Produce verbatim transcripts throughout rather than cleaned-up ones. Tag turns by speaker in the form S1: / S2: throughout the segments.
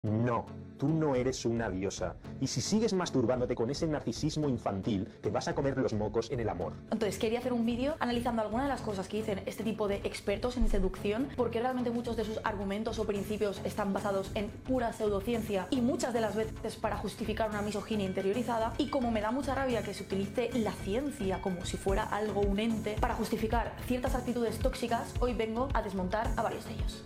S1: No, tú no eres una diosa. Y si sigues masturbándote con ese narcisismo infantil, te vas a comer los mocos en el amor.
S2: Entonces quería hacer un vídeo analizando algunas de las cosas que dicen este tipo de expertos en seducción, porque realmente muchos de sus argumentos o principios están basados en pura pseudociencia y muchas de las veces para justificar una misoginia interiorizada. Y como me da mucha rabia que se utilice la ciencia como si fuera algo, un ente, para justificar ciertas actitudes tóxicas, hoy vengo a desmontar a varios de ellos.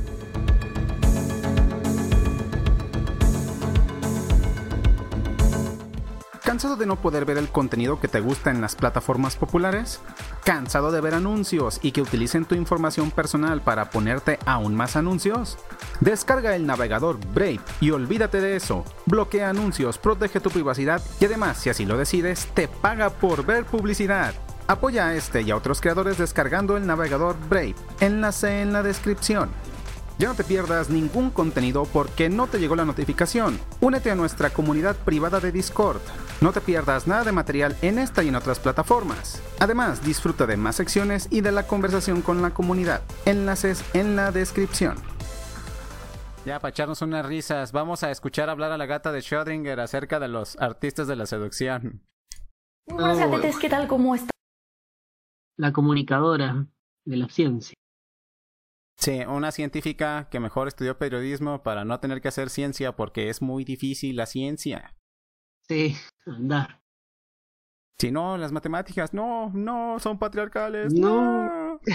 S3: ¿Cansado de no poder ver el contenido que te gusta en las plataformas populares? ¿Cansado de ver anuncios y que utilicen tu información personal para ponerte aún más anuncios? Descarga el navegador Brave y olvídate de eso. Bloquea anuncios, protege tu privacidad y además, si así lo decides, te paga por ver publicidad. Apoya a este y a otros creadores descargando el navegador Brave. Enlace en la descripción. Ya no te pierdas ningún contenido porque no te llegó la notificación. Únete a nuestra comunidad privada de Discord. No te pierdas nada de material en esta y en otras plataformas. Además, disfruta de más secciones y de la conversación con la comunidad. Enlaces en la descripción. Ya, para echarnos unas risas, vamos a escuchar hablar a la gata de Schrödinger acerca de los artistas de la seducción.
S2: Muy buenas, gatetes, ¿qué tal? ¿Cómo están?
S4: La comunicadora de la ciencia.
S3: Sí, una científica que mejor estudió periodismo para no tener que hacer ciencia porque es muy difícil la ciencia.
S4: Sí, anda.
S3: Si no, las matemáticas, no, no, son patriarcales.
S4: No.
S3: No.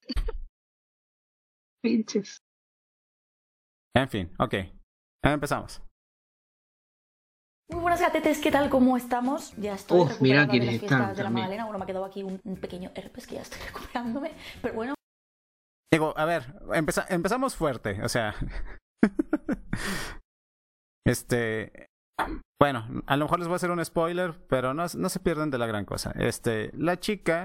S4: Pinches.
S3: En fin, ok. Empezamos.
S2: Muy buenas, gatetes, ¿qué tal? ¿Cómo estamos? Ya estoy
S4: Uf,
S2: recuperada
S4: mira
S2: de
S4: quiénes
S2: las fiestas
S4: están
S2: de la
S4: también.
S2: Magdalena. Bueno, me ha quedado aquí un, un pequeño herpes que ya estoy recuperándome, pero bueno.
S3: Digo, a ver, empeza- empezamos fuerte, o sea... este... Bueno, a lo mejor les voy a hacer un spoiler, pero no, no se pierdan de la gran cosa. Este, la chica...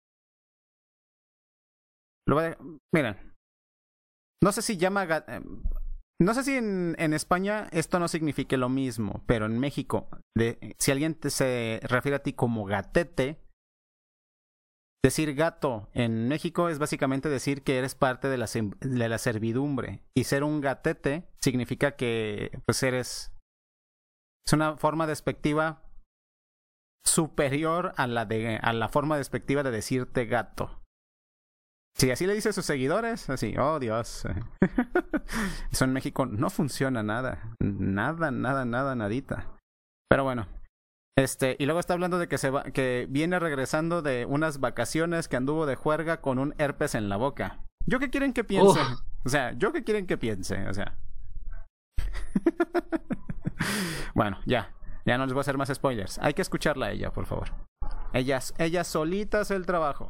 S3: Lo voy a... Miren. No sé si llama... ga- eh, No sé si en, en España esto no signifique lo mismo, pero en México, de, si alguien te se refiere a ti como gatete, decir gato en México es básicamente decir que eres parte de la, sem- de la servidumbre. Y ser un gatete significa que pues eres... Es una forma despectiva superior a la, de, a la forma despectiva de decirte gato. Si así le dice a sus seguidores, así, oh Dios. Eso en México no funciona nada. Nada, nada, nada, nadita. Pero bueno. Este, y luego está hablando de que se va, que viene regresando de unas vacaciones que anduvo de juerga con un herpes en la boca. ¿Yo qué quieren que piense?
S4: Oh.
S3: O sea, ¿yo qué quieren que piense? O sea. Bueno, ya. Ya no les voy a hacer más spoilers. Hay que escucharla a ella, por favor. Ella, ella solita hace el trabajo.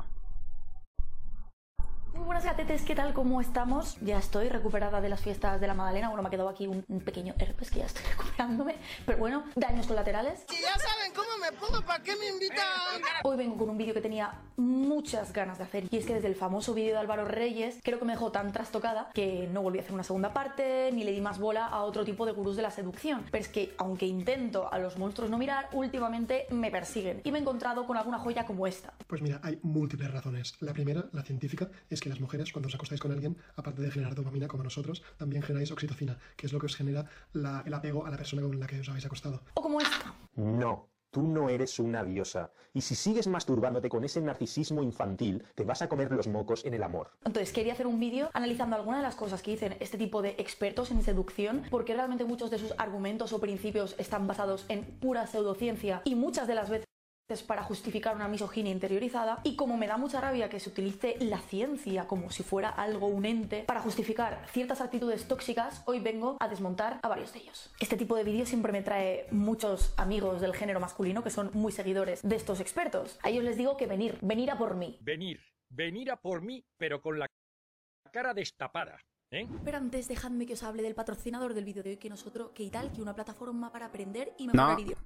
S2: Muy buenas, gatetes, ¿qué tal? ¿Cómo estamos? Ya estoy recuperada de las fiestas de la Magdalena. Bueno, me ha quedado aquí un, un pequeño herpes que ya estoy recuperándome, pero bueno, daños colaterales.
S5: Si ya saben cómo me pongo, ¿para qué me invitan?
S2: Hoy vengo con un vídeo que tenía muchas ganas de hacer, y es que desde el famoso vídeo de Álvaro Reyes creo que me dejó tan trastocada que no volví a hacer una segunda parte ni le di más bola a otro tipo de gurús de la seducción. Pero es que aunque intento a los monstruos no mirar, últimamente me persiguen y me he encontrado con alguna joya como esta.
S6: Pues mira, hay múltiples razones. La primera, la científica, es que las mujeres, cuando os acostáis con alguien, aparte de generar dopamina como nosotros, también generáis oxitocina, que es lo que os genera la- el apego a la persona con la que os habéis acostado.
S2: O como esta.
S1: No, tú no eres una diosa. Y si sigues masturbándote con ese narcisismo infantil, te vas a comer los mocos en el amor.
S2: Entonces quería hacer un vídeo analizando algunas de las cosas que dicen este tipo de expertos en seducción, porque realmente muchos de sus argumentos o principios están basados en pura pseudociencia y muchas de las veces para justificar una misoginia interiorizada. Y como me da mucha rabia que se utilice la ciencia como si fuera algo, un ente, para justificar ciertas actitudes tóxicas, hoy vengo a desmontar a varios de ellos. Este tipo de vídeos siempre me trae muchos amigos del género masculino que son muy seguidores de estos expertos. A ellos les digo que venir, venir a por mí.
S7: Venir, venir a por mí, pero con la cara destapada, ¿eh?
S2: Pero antes dejadme que os hable del patrocinador del vídeo de hoy, que nosotros, que tal, que una plataforma para aprender y mejorar
S3: No.
S2: idiomas.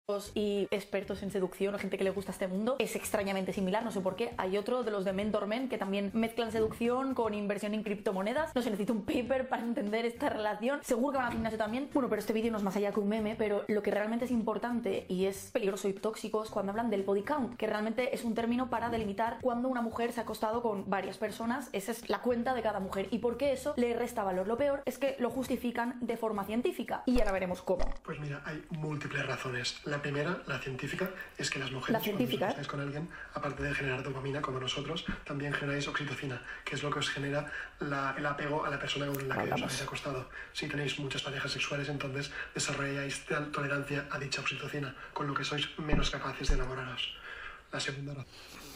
S2: y expertos en seducción o gente que le gusta este mundo es extrañamente similar, no sé por qué. Hay otro de los de Mentor Men que también mezclan seducción con inversión en criptomonedas. No se necesita un paper para entender esta relación. Seguro que van al gimnasio también. Bueno, pero este vídeo no es más allá que un meme, pero lo que realmente es importante y es peligroso y tóxico es cuando hablan del body count, que realmente es un término para delimitar cuando una mujer se ha acostado con varias personas. Esa es la cuenta de cada mujer. ¿Y por qué eso le resta valor? Lo peor es que lo justifican de forma científica. Y ahora veremos cómo.
S6: Pues mira, hay múltiples razones. La primera, la científica, es que las mujeres,
S2: La científica,
S6: cuando os acostáis con alguien, aparte de generar dopamina como nosotros, también generáis oxitocina, que es lo que os genera la, el apego a la persona con la que
S2: Hablamos.
S6: os habéis acostado. Si tenéis muchas parejas sexuales, entonces desarrolláis tal tolerancia a dicha oxitocina, con lo que sois menos capaces de enamoraros. La segunda razón.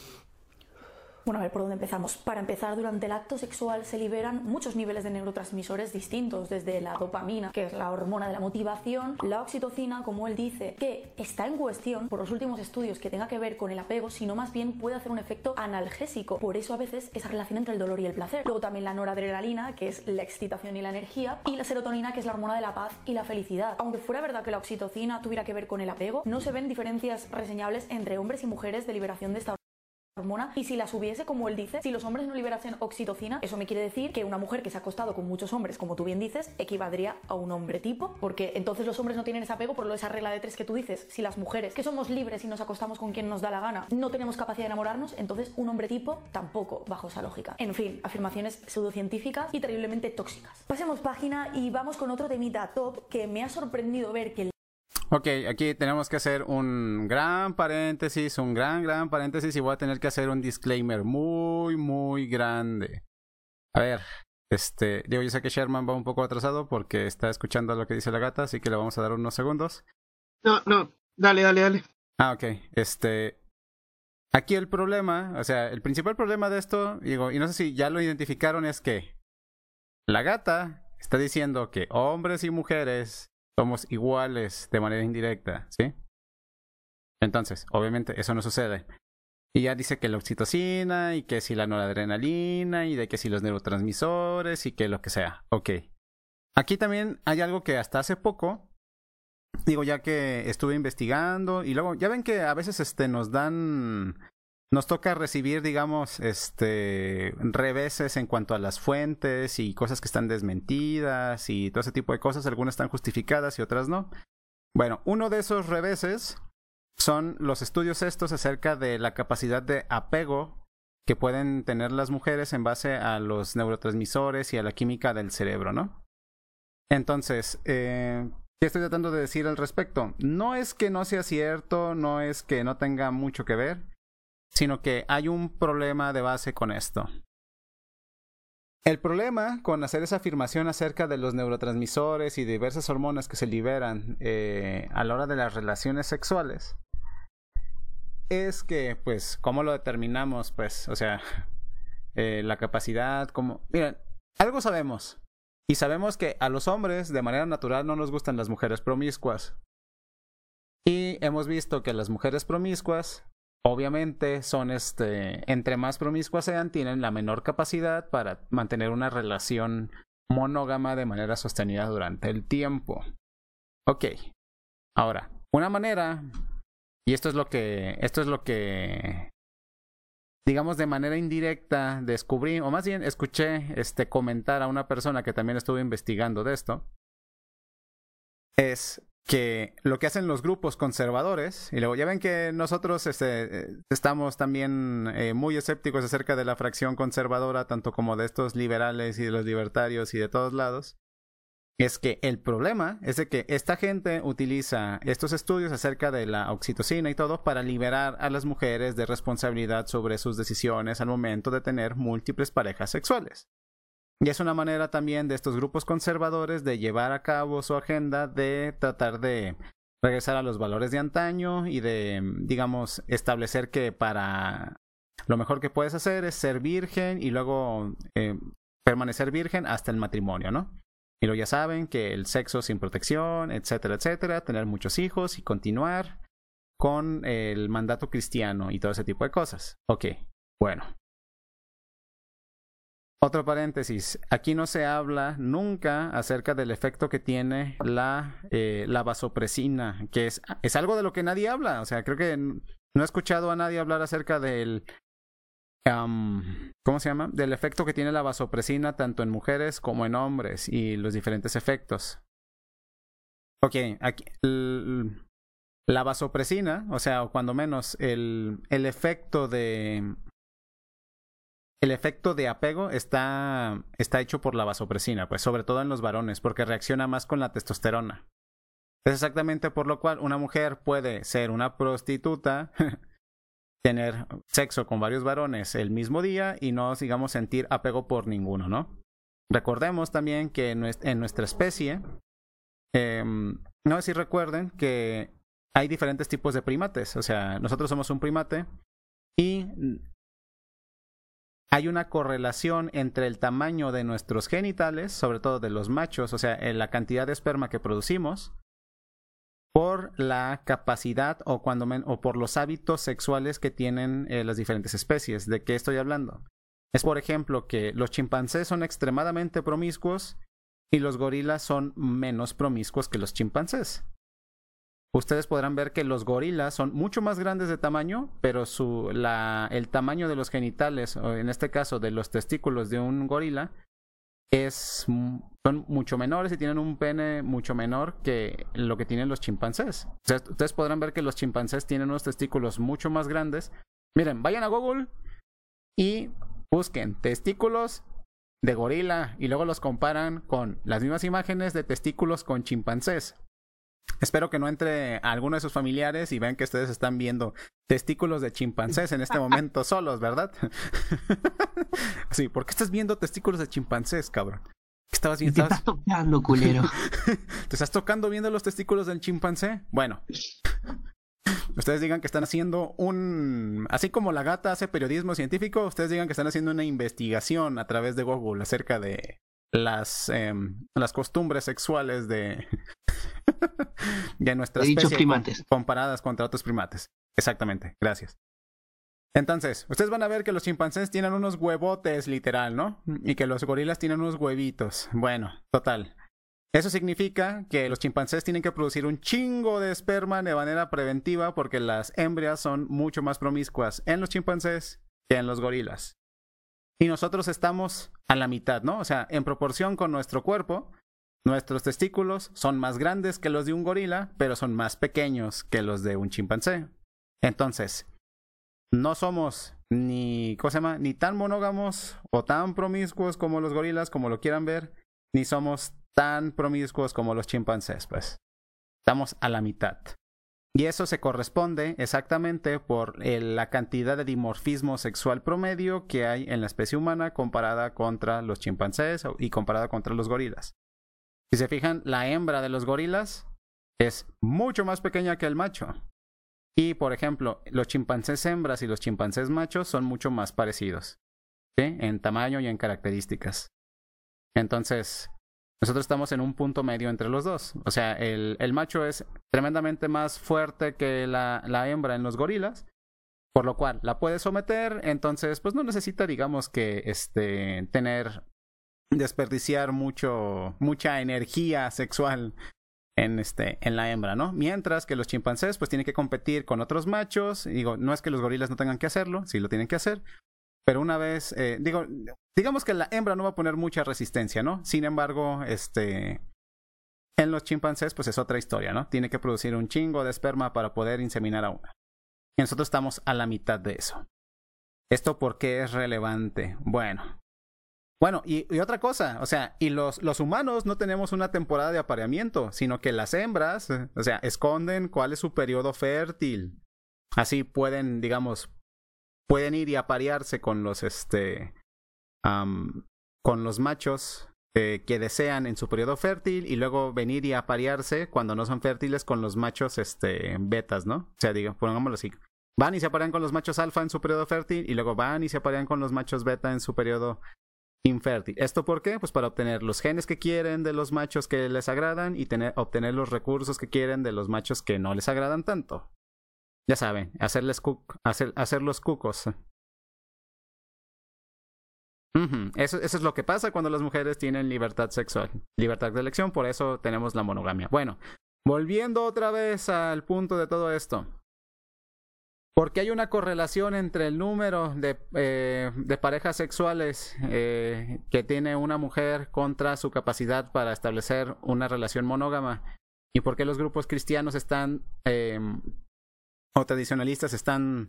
S2: Bueno, a ver por dónde empezamos. Para empezar, durante el acto sexual se liberan muchos niveles de neurotransmisores distintos, desde la dopamina, que es la hormona de la motivación, la oxitocina, como él dice, que está en cuestión por los últimos estudios que tenga que ver con el apego, sino más bien puede hacer un efecto analgésico. Por eso a veces esa relación entre el dolor y el placer. Luego también la noradrenalina, que es la excitación y la energía, y la serotonina, que es la hormona de la paz y la felicidad. Aunque fuera verdad que la oxitocina tuviera que ver con el apego, no se ven diferencias reseñables entre hombres y mujeres de liberación de esta hormona, y si las hubiese, como él dice, si los hombres no liberasen oxitocina, eso me quiere decir que una mujer que se ha acostado con muchos hombres, como tú bien dices, equivaldría a un hombre tipo, porque entonces los hombres no tienen ese apego por lo de esa regla de tres que tú dices. Si las mujeres, que somos libres y nos acostamos con quien nos da la gana, no tenemos capacidad de enamorarnos, entonces un hombre tipo tampoco, bajo esa lógica. En fin, afirmaciones pseudocientíficas y terriblemente tóxicas. Pasemos página y vamos con otro temita top que me ha sorprendido ver que el
S3: Ok, aquí tenemos que hacer un gran paréntesis, un gran, gran paréntesis, y voy a tener que hacer un disclaimer muy, muy grande. A ver, este, digo, yo sé que Sherman va un poco atrasado porque está escuchando lo que dice la gata, así que le vamos a dar unos segundos.
S4: No, no, dale, dale, dale.
S3: Ah, ok, este... Aquí el problema, o sea, el principal problema de esto, digo, y no sé si ya lo identificaron, es que la gata está diciendo que hombres y mujeres somos iguales de manera indirecta, ¿sí? Entonces, obviamente, eso no sucede. Y ya dice que la oxitocina, y que si la noradrenalina, y de que si los neurotransmisores, y que lo que sea. Ok. Aquí también hay algo que hasta hace poco, digo, ya que estuve investigando, y luego, ya ven que a veces este, nos dan... Nos toca recibir, digamos, este reveses en cuanto a las fuentes y cosas que están desmentidas y todo ese tipo de cosas. Algunas están justificadas y otras no. Bueno, uno de esos reveses son los estudios estos acerca de la capacidad de apego que pueden tener las mujeres en base a los neurotransmisores y a la química del cerebro, ¿no? Entonces, eh, ¿qué estoy tratando de decir al respecto? No es que no sea cierto, no es que no tenga mucho que ver, sino que hay un problema de base con esto. El problema con hacer esa afirmación acerca de los neurotransmisores y diversas hormonas que se liberan eh, a la hora de las relaciones sexuales es que, pues, ¿cómo lo determinamos? Pues, o sea, eh, la capacidad, como... Miren, algo sabemos. Y sabemos que a los hombres, de manera natural, no nos gustan las mujeres promiscuas. Y hemos visto que las mujeres promiscuas... Obviamente son, este, entre más promiscuas sean, tienen la menor capacidad para mantener una relación monógama de manera sostenida durante el tiempo. Ok. Ahora, una manera, y esto es lo que, esto es lo que, digamos, de manera indirecta descubrí, o más bien escuché, este, comentar a una persona que también estuvo investigando de esto, es que lo que hacen los grupos conservadores, y luego ya ven que nosotros este, estamos también eh, muy escépticos acerca de la fracción conservadora, tanto como de estos liberales y de los libertarios y de todos lados, es que el problema es de que esta gente utiliza estos estudios acerca de la oxitocina y todo para liberar a las mujeres de responsabilidad sobre sus decisiones al momento de tener múltiples parejas sexuales. Y es una manera también de estos grupos conservadores de llevar a cabo su agenda de tratar de regresar a los valores de antaño y de, digamos, establecer que para lo mejor que puedes hacer es ser virgen y luego eh, permanecer virgen hasta el matrimonio, ¿no? Y luego ya saben que el sexo sin protección, etcétera, etcétera, tener muchos hijos y continuar con el mandato cristiano y todo ese tipo de cosas. Ok, bueno. Otro paréntesis, aquí no se habla nunca acerca del efecto que tiene la, eh, la vasopresina, que es, es algo de lo que nadie habla. O sea, creo que no he escuchado a nadie hablar acerca del, um, ¿cómo se llama? Del efecto que tiene la vasopresina tanto en mujeres como en hombres y los diferentes efectos. Ok, aquí, el, la vasopresina, o sea, o cuando menos el, el efecto de... El efecto de apego está, está hecho por la vasopresina, pues sobre todo en los varones, porque reacciona más con la testosterona. Es exactamente por lo cual una mujer puede ser una prostituta, tener sexo con varios varones el mismo día y no, digamos, sentir apego por ninguno, ¿no? Recordemos también que en nuestra especie, eh, no sé si recuerden que hay diferentes tipos de primates, o sea, nosotros somos un primate y hay una correlación entre el tamaño de nuestros genitales, sobre todo de los machos, o sea, en la cantidad de esperma que producimos, por la capacidad o, cuando men o por los hábitos sexuales que tienen eh, las diferentes especies. ¿De qué estoy hablando? Es, por ejemplo, que los chimpancés son extremadamente promiscuos y los gorilas son menos promiscuos que los chimpancés. Ustedes podrán ver que los gorilas son mucho más grandes de tamaño, pero su, la, el tamaño de los genitales, o en este caso de los testículos de un gorila, es, son mucho menores y tienen un pene mucho menor que lo que tienen los chimpancés. O sea, ustedes podrán ver que los chimpancés tienen unos testículos mucho más grandes. Miren, vayan a Google y busquen testículos de gorila y luego los comparan con las mismas imágenes de testículos con chimpancés. Espero que no entre a alguno de sus familiares y vean que ustedes están viendo testículos de chimpancés en este momento solos, ¿verdad? Sí, ¿por qué estás viendo testículos de chimpancés, cabrón? ¿Qué estabas viendo?
S4: Te estás tocando, culero.
S3: ¿Te estás tocando viendo los testículos del chimpancé? Bueno, ustedes digan que están haciendo un... Así como la gata hace periodismo científico, ustedes digan que están haciendo una investigación a través de Google acerca de las, eh, las costumbres sexuales de... de nuestra
S4: de
S3: especie
S4: primates.
S3: comparadas contra otros primates. Exactamente, gracias. Entonces, ustedes van a ver que los chimpancés tienen unos huevotes, literal, ¿no? Y que los gorilas tienen unos huevitos. Bueno, total. Eso significa que los chimpancés tienen que producir un chingo de esperma de manera preventiva porque las hembras son mucho más promiscuas en los chimpancés que en los gorilas. Y nosotros estamos a la mitad, ¿no? O sea, en proporción con nuestro cuerpo, nuestros testículos son más grandes que los de un gorila, pero son más pequeños que los de un chimpancé. Entonces, no somos ni, ¿cómo se llama? Ni tan monógamos o tan promiscuos como los gorilas, como lo quieran ver, ni somos tan promiscuos como los chimpancés, pues. Estamos a la mitad. Y eso se corresponde exactamente por el, la cantidad de dimorfismo sexual promedio que hay en la especie humana comparada contra los chimpancés y comparada contra los gorilas. Si se fijan, la hembra de los gorilas es mucho más pequeña que el macho. Y, por ejemplo, los chimpancés hembras y los chimpancés machos son mucho más parecidos, ¿sí? En tamaño y en características. Entonces, nosotros estamos en un punto medio entre los dos. O sea, el, el macho es tremendamente más fuerte que la, la hembra en los gorilas, por lo cual la puede someter. Entonces, pues no necesita, digamos, que este, tener... desperdiciar mucho mucha energía sexual en este en la hembra, ¿no? Mientras que los chimpancés pues tienen que competir con otros machos. Digo, no es que los gorilas no tengan que hacerlo, sí lo tienen que hacer, pero una vez eh, digo, digamos que la hembra no va a poner mucha resistencia, ¿no? Sin embargo, este en los chimpancés pues es otra historia, ¿no? Tiene que producir un chingo de esperma para poder inseminar a una. Y nosotros estamos a la mitad de eso. ¿Esto por qué es relevante? Bueno, Bueno, y, y otra cosa, o sea, y los, los humanos no tenemos una temporada de apareamiento, sino que las hembras, o sea, esconden cuál es su periodo fértil. Así pueden, digamos, pueden ir y aparearse con los, este, um, con los machos eh, que desean en su periodo fértil y luego venir y aparearse cuando no son fértiles con los machos, este, betas, ¿no? O sea, digo, pongámoslo así. Van y se aparean con los machos alfa en su periodo fértil y luego van y se aparean con los machos beta en su periodo infértil. ¿Esto por qué? Pues para obtener los genes que quieren de los machos que les agradan y tener, obtener los recursos que quieren de los machos que no les agradan tanto. Ya saben, hacerles cu hacer, hacer los cucos. Uh-huh. Eso, eso es lo que pasa cuando las mujeres tienen libertad sexual, libertad de elección, por eso tenemos la monogamia. Bueno, volviendo otra vez al punto de todo esto. Porque hay una correlación entre el número de, eh, de parejas sexuales eh, que tiene una mujer contra su capacidad para establecer una relación monógama. Y por qué los grupos cristianos están, eh, o tradicionalistas están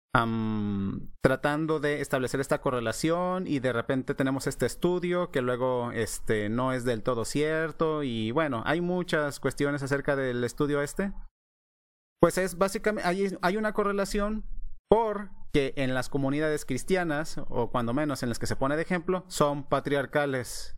S3: um, tratando de establecer esta correlación, y de repente tenemos este estudio que luego este, no es del todo cierto. Y bueno, hay muchas cuestiones acerca del estudio este. Pues es básicamente, hay, hay una correlación porque en las comunidades cristianas, o cuando menos en las que se pone de ejemplo, son patriarcales.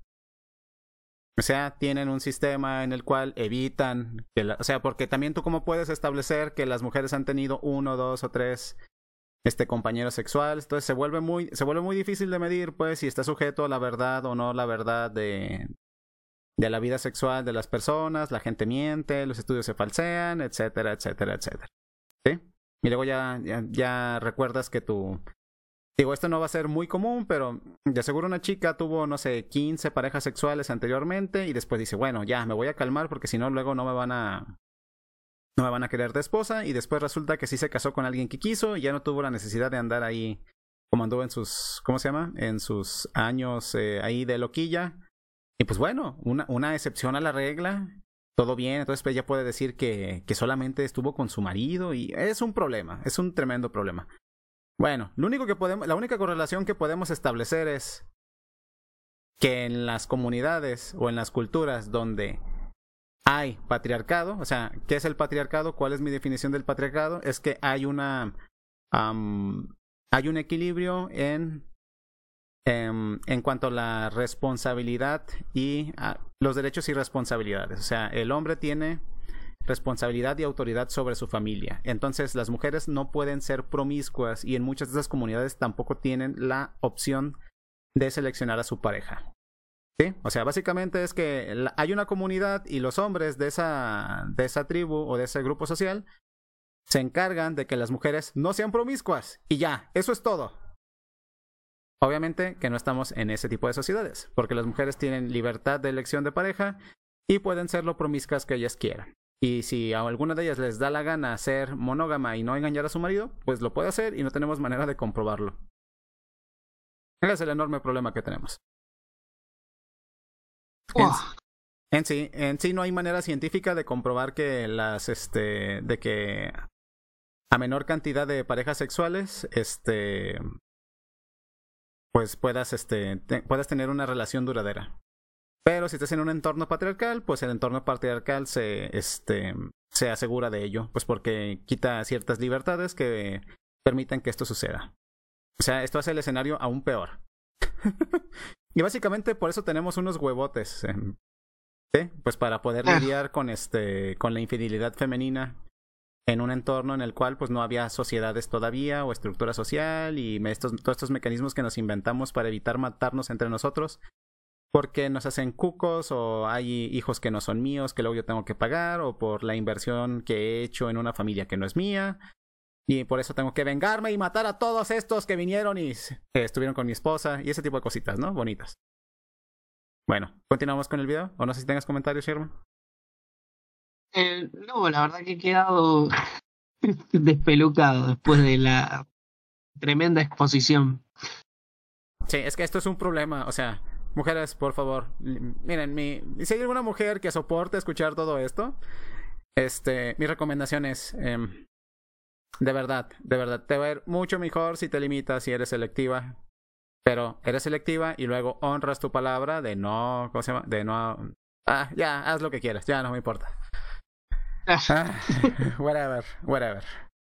S3: O sea, tienen un sistema en el cual evitan, que la, o sea, porque también tú cómo puedes establecer que las mujeres han tenido uno, dos o tres este, compañeros sexuales. Entonces se vuelve muy, se vuelve muy difícil de medir, pues, si está sujeto a la verdad o no la verdad de... de la vida sexual de las personas. La gente miente, los estudios se falsean, etcétera, etcétera, etcétera. ¿Sí? Y luego ya, ya, ya recuerdas que tú... Digo, esto no va a ser muy común, pero de seguro una chica tuvo, no sé, quince parejas sexuales anteriormente y después dice, bueno, ya, me voy a calmar porque si no, luego no me van a... no me van a querer de esposa. Y después resulta que sí se casó con alguien que quiso y ya no tuvo la necesidad de andar ahí como anduvo en sus... ¿cómo se llama? En sus años eh, ahí de loquilla. Y pues bueno, una, una excepción a la regla, todo bien. Entonces pues ella puede decir que, que solamente estuvo con su marido y es un problema, es un tremendo problema. Bueno, lo único que podemos, la única correlación que podemos establecer es que en las comunidades o en las culturas donde hay patriarcado, o sea, ¿qué es el patriarcado? ¿Cuál es mi definición del patriarcado? Es que hay una, um, hay un equilibrio en... En, en cuanto a la responsabilidad y a los derechos y responsabilidades. O sea, el hombre tiene responsabilidad y autoridad sobre su familia. Entonces, las mujeres no pueden ser promiscuas y en muchas de esas comunidades tampoco tienen la opción de seleccionar a su pareja. ¿Sí? O sea, básicamente es que la, hay una comunidad y los hombres de esa, de esa tribu o de ese grupo social se encargan de que las mujeres no sean promiscuas. Y ya, eso es todo. Obviamente que no estamos en ese tipo de sociedades, porque las mujeres tienen libertad de elección de pareja y pueden ser lo promiscuas que ellas quieran. Y si a alguna de ellas les da la gana ser monógama y no engañar a su marido, pues lo puede hacer y no tenemos manera de comprobarlo. Ese es el enorme problema que tenemos. En, en sí, en sí no hay manera científica de comprobar que las, este, de que a menor cantidad de parejas sexuales, este... pues puedas, este, te, puedas tener una relación duradera. Pero si estás en un entorno patriarcal, pues el entorno patriarcal se, este, se asegura de ello, pues porque quita ciertas libertades que permiten que esto suceda. O sea, esto hace el escenario aún peor. Y básicamente por eso tenemos unos huevotes, eh, ¿sí? Pues para poder lidiar con, este, con la infidelidad femenina en un entorno en el cual pues no había sociedades todavía o estructura social y estos, todos estos mecanismos que nos inventamos para evitar matarnos entre nosotros porque nos hacen cucos o hay hijos que no son míos que luego yo tengo que pagar o por la inversión que he hecho en una familia que no es mía y por eso tengo que vengarme y matar a todos estos que vinieron y eh, estuvieron con mi esposa y ese tipo de cositas, ¿no? Bonitas. Bueno, continuamos con el video o no sé si tengas comentarios, Sherman.
S4: Eh, no, la verdad que he quedado despelucado después de la tremenda exposición.
S3: Sí, es que esto es un problema, o sea, mujeres, por favor, miren, mi, si hay alguna mujer que soporte escuchar todo esto, este, mi recomendación es, eh, de verdad, de verdad, te va a ir mucho mejor si te limitas, si eres selectiva, pero eres selectiva y luego honras tu palabra de no, ¿cómo se llama? De no, ah, ya, haz lo que quieras, ya no me importa. Ah, whatever, whatever.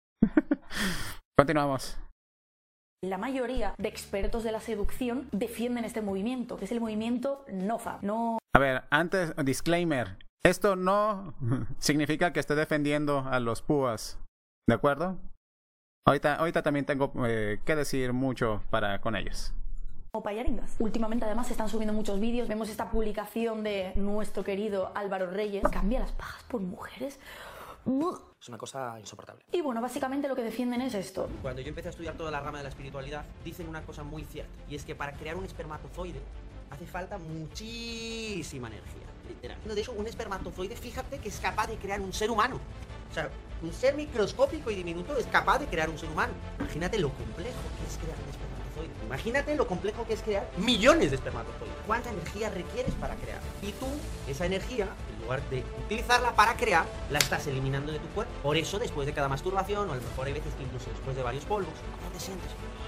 S3: Continuamos.
S2: La mayoría de expertos de la seducción defienden este movimiento, que es el movimiento NoFap. No...
S3: A ver, antes, disclaimer. Esto no significa que esté defendiendo a los púas, ¿de acuerdo? Ahorita, ahorita también tengo eh, que decir mucho para con ellos.
S2: O payaringas. Últimamente además se están subiendo muchos vídeos. Vemos esta publicación de nuestro querido Álvaro Reyes. Cambia las pajas por mujeres.
S8: Es una cosa insoportable.
S2: Y bueno, básicamente lo que defienden es esto.
S8: Cuando yo empecé a estudiar toda la rama de la espiritualidad, dicen una cosa muy cierta, y es que para crear un espermatozoide hace falta muchísima energía, literal. De hecho, un espermatozoide, fíjate que es capaz de crear un ser humano. O sea, un ser microscópico y diminuto es capaz de crear un ser humano. Imagínate lo complejo que es crear un espermatozoide. Imagínate lo complejo que es crear millones de espermatozoides. ¿Cuánta energía requieres para crear? Y tú, esa energía, en lugar de utilizarla para crear, la estás eliminando de tu cuerpo. Por eso, después de cada masturbación, o a lo mejor hay veces que incluso después de varios polvos, ¿cómo te sientes?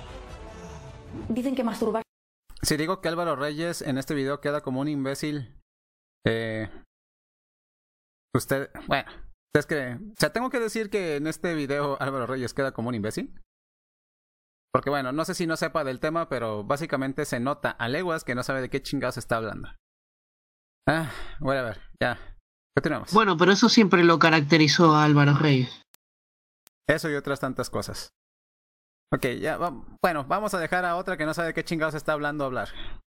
S2: Dicen que masturbar...
S3: Si digo que Álvaro Reyes en este video queda como un imbécil, eh, usted, bueno, es que, o sea, tengo que decir que en este video Álvaro Reyes queda como un imbécil. Porque bueno, no sé si no sepa del tema, pero básicamente se nota a leguas que no sabe de qué chingados está hablando. Ah, bueno, a ver, ya, continuamos.
S4: Bueno, pero eso siempre lo caracterizó a Álvaro Reyes.
S3: Eso y otras tantas cosas. Ok, ya, va, bueno, vamos a dejar a otra que no sabe de qué chingados está hablando hablar.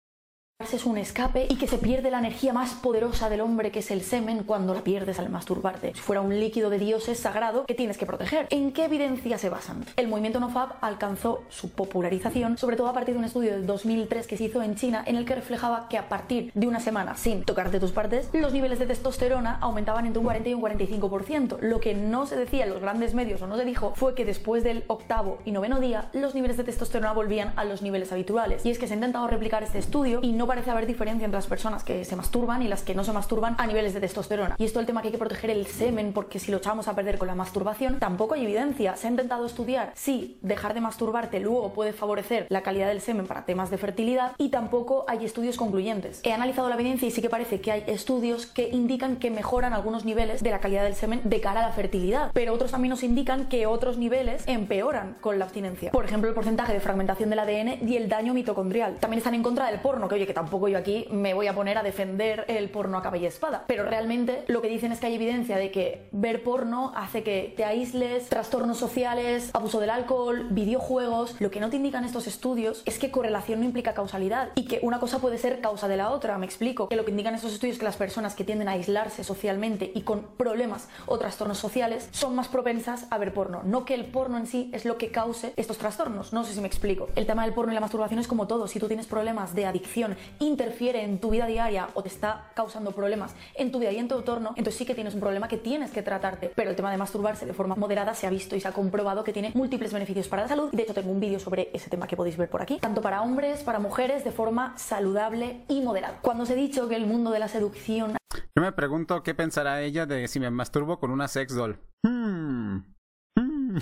S2: Es un escape y que se pierde la energía más poderosa del hombre, que es el semen, cuando la pierdes al masturbarte. Si fuera un líquido de dioses sagrado que tienes que proteger. ¿En qué evidencia se basan? El movimiento NoFap alcanzó su popularización sobre todo a partir de un estudio del dos mil tres que se hizo en China, en el que reflejaba que a partir de una semana sin tocarte tus partes, los niveles de testosterona aumentaban entre un cuarenta y un cuarenta y cinco por ciento. Lo que no se decía en los grandes medios o no se dijo fue que después del octavo y noveno día los niveles de testosterona volvían a los niveles habituales. Y es que se ha intentado replicar este estudio y no parece haber diferencia entre las personas que se masturban y las que no se masturban a niveles de testosterona. Y esto es el tema que hay que proteger el semen, porque si lo echamos a perder con la masturbación, tampoco hay evidencia. Se ha intentado estudiar si dejar de masturbarte luego puede favorecer la calidad del semen para temas de fertilidad, y tampoco hay estudios concluyentes. He analizado la evidencia y sí que parece que hay estudios que indican que mejoran algunos niveles de la calidad del semen de cara a la fertilidad, pero otros también nos indican que otros niveles empeoran con la abstinencia. Por ejemplo, el porcentaje de fragmentación del A D N y el daño mitocondrial. También están en contra del porno, que oye, que tampoco yo aquí me voy a poner a defender el porno a capa y espada, pero realmente lo que dicen es que hay evidencia de que ver porno hace que te aísles, trastornos sociales, abuso del alcohol, videojuegos. Lo que no te indican estos estudios es que correlación no implica causalidad y que una cosa puede ser causa de la otra. Me explico, que lo que indican estos estudios es que las personas que tienden a aislarse socialmente y con problemas o trastornos sociales son más propensas a ver porno, no que el porno en sí es lo que cause estos trastornos. No sé si me explico. El tema del porno y la masturbación es como todo. Si tú tienes problemas de adicción, interfiere en tu vida diaria o te está causando problemas en tu vida y en tu entorno, entonces sí que tienes un problema que tienes que tratarte. Pero el tema de masturbarse de forma moderada se ha visto y se ha comprobado que tiene múltiples beneficios para la salud, y de hecho tengo un vídeo sobre ese tema que podéis ver por aquí, tanto para hombres, para mujeres, de forma saludable y moderada. Cuando os he dicho que el mundo de la seducción...
S3: Yo me pregunto qué pensará ella de si me masturbo con una sex doll. Hmm. Hmm.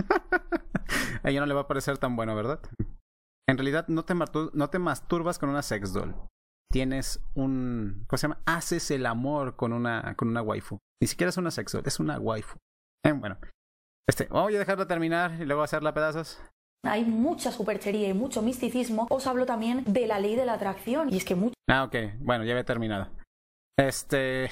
S3: A ella no le va a parecer tan bueno, ¿verdad? En realidad no te, no te masturbas con una sex doll. Tienes un... ¿Cómo se llama? Haces el amor con una, con una waifu. Ni siquiera es una sex doll, es una waifu. Eh, bueno, este, voy a dejarlo terminar y luego hacerla a pedazos.
S2: Hay mucha superchería y mucho misticismo. Os hablo también de la ley de la atracción. Y es que mucho...
S3: Ah, ok. Bueno, ya había terminado. Este...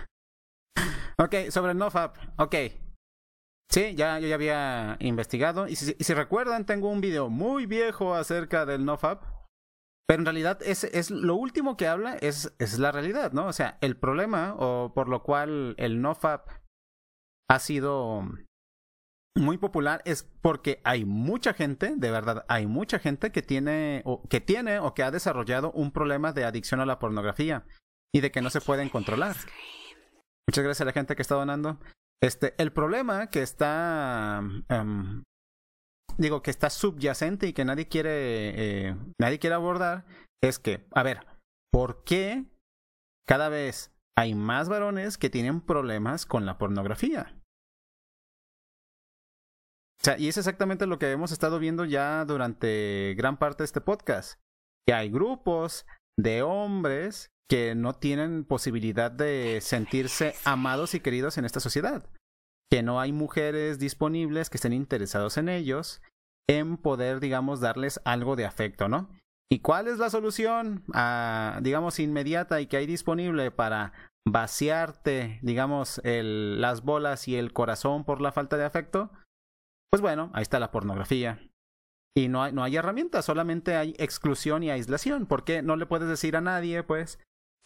S3: ok, sobre el NoFap. Ok. Sí, ya, yo ya había investigado. Y si, y si recuerdan, tengo un video muy viejo acerca del NoFap. Pero en realidad es, es lo último que habla es, es la realidad, ¿no? O sea, el problema, o por lo cual el NoFap ha sido muy popular, es porque hay mucha gente, de verdad, hay mucha gente que tiene, o que tiene o que ha desarrollado un problema de adicción a la pornografía y de que no se pueden controlar. Muchas gracias a la gente que está donando. Este, el problema que está... Um, digo, que está subyacente y que nadie quiere, eh, nadie quiere abordar, es que, a ver, ¿por qué cada vez hay más varones que tienen problemas con la pornografía? O sea, y es exactamente lo que hemos estado viendo ya durante gran parte de este podcast, que hay grupos de hombres que no tienen posibilidad de sentirse amados y queridos en esta sociedad. Que no hay mujeres disponibles que estén interesados en ellos, en poder, digamos, darles algo de afecto, ¿no? ¿Y cuál es la solución, ah, digamos, inmediata y que hay disponible para vaciarte, digamos, el, las bolas y el corazón por la falta de afecto? Pues bueno, ahí está la pornografía. Y no hay, no hay herramientas, solamente hay exclusión y aislación. ¿Por qué no le puedes decir a nadie, pues,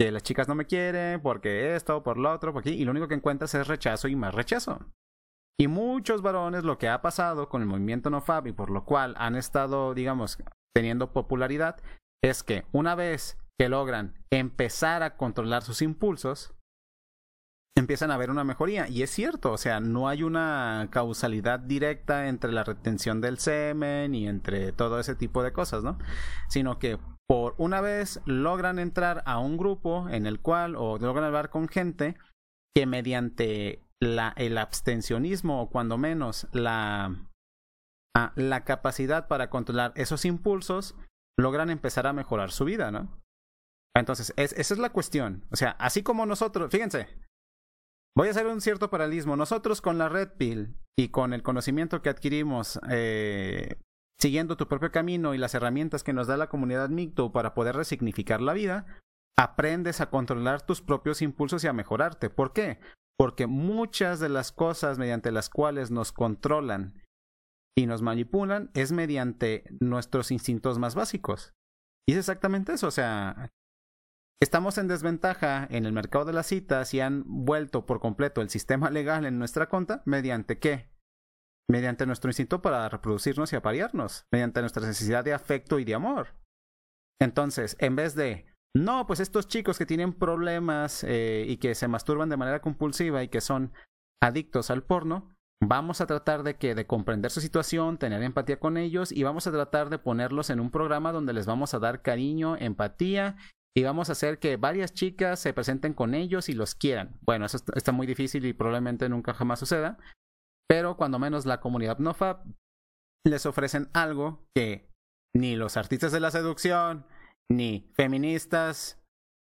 S3: que las chicas no me quieren, porque esto, por lo otro, por aquí, y lo único que encuentras es rechazo y más rechazo. Y muchos varones, lo que ha pasado con el movimiento NoFap y por lo cual han estado, digamos, teniendo popularidad, es que una vez que logran empezar a controlar sus impulsos, empiezan a ver una mejoría. Y es cierto, o sea, no hay una causalidad directa entre la retención del semen y entre todo ese tipo de cosas, ¿no? Sino que por una vez logran entrar a un grupo en el cual, o logran hablar con gente que mediante la, el abstencionismo, o cuando menos la, ah, la capacidad para controlar esos impulsos, logran empezar a mejorar su vida, ¿no? Entonces, es, esa es la cuestión. O sea, así como nosotros, fíjense, voy a hacer un cierto paralelismo. Nosotros con la Red Pill y con el conocimiento que adquirimos eh, siguiendo tu propio camino y las herramientas que nos da la comunidad MGTOW para poder resignificar la vida, aprendes a controlar tus propios impulsos y a mejorarte. ¿Por qué? Porque muchas de las cosas mediante las cuales nos controlan y nos manipulan es mediante nuestros instintos más básicos. Y es exactamente eso, o sea, estamos en desventaja en el mercado de las citas y han vuelto por completo el sistema legal en nuestra contra. ¿Mediante qué? Mediante nuestro instinto para reproducirnos y aparearnos, mediante nuestra necesidad de afecto y de amor. Entonces, en vez de, no, pues estos chicos que tienen problemas eh, y que se masturban de manera compulsiva y que son adictos al porno, vamos a tratar de que de comprender su situación, tener empatía con ellos y vamos a tratar de ponerlos en un programa donde les vamos a dar cariño, empatía y vamos a hacer que varias chicas se presenten con ellos y los quieran. Bueno, eso está muy difícil y probablemente nunca jamás suceda, pero cuando menos la comunidad NoFap les ofrecen algo que ni los artistas de la seducción, ni feministas,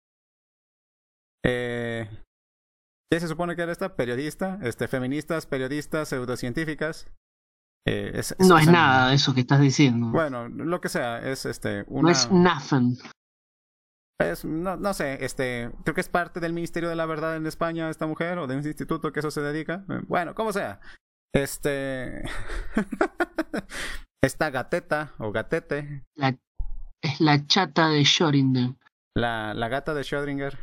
S3: eh, ¿qué se supone que era esta? Periodista, este, feministas, periodistas, pseudocientíficas. Eh, es, es,
S4: no
S3: es
S4: es
S3: un,
S4: nada de eso que estás diciendo.
S3: Bueno, lo que sea, es este una...
S4: No es nothing.
S3: Es, no, no sé, este, creo que es parte del Ministerio de la Verdad en España esta mujer, o de un instituto que eso se dedica. Bueno, como sea. Este... Esta gateta, o gatete.
S4: La, es la chata de Schrödinger.
S3: La, la gata de Schrödinger.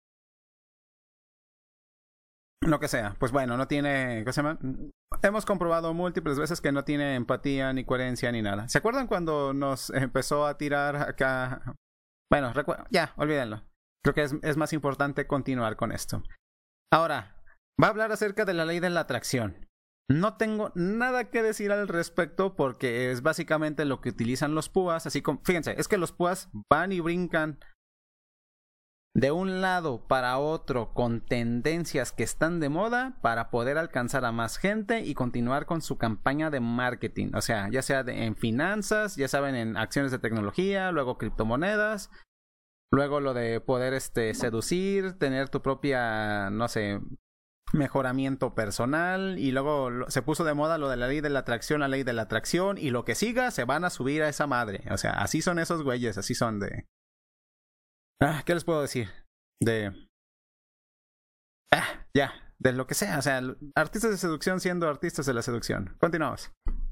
S3: Lo que sea. Pues bueno, no tiene... ¿Qué se llama? Hemos comprobado múltiples veces que no tiene empatía, ni coherencia, ni nada. ¿Se acuerdan cuando nos empezó a tirar acá... Bueno, recu- ya, olvídenlo. Creo que es, es más importante continuar con esto. Ahora, va a hablar acerca de la ley de la atracción. No tengo nada que decir al respecto porque es básicamente lo que utilizan los púas. Así como, fíjense, es que los púas van y brincan de un lado para otro con tendencias que están de moda para poder alcanzar a más gente y continuar con su campaña de marketing. O sea, ya sea de, en finanzas, ya saben, en acciones de tecnología, luego criptomonedas, luego lo de poder este, seducir, tener tu propia, no sé, mejoramiento personal, y luego lo, se puso de moda lo de la ley de la atracción, la ley de la atracción, y lo que siga se van a subir a esa madre. O sea, así son esos güeyes, así son de... Ah, ¿qué les puedo decir? De... Ah, ya, de lo que sea. O sea, artistas de seducción siendo artistas de la seducción. Continuamos.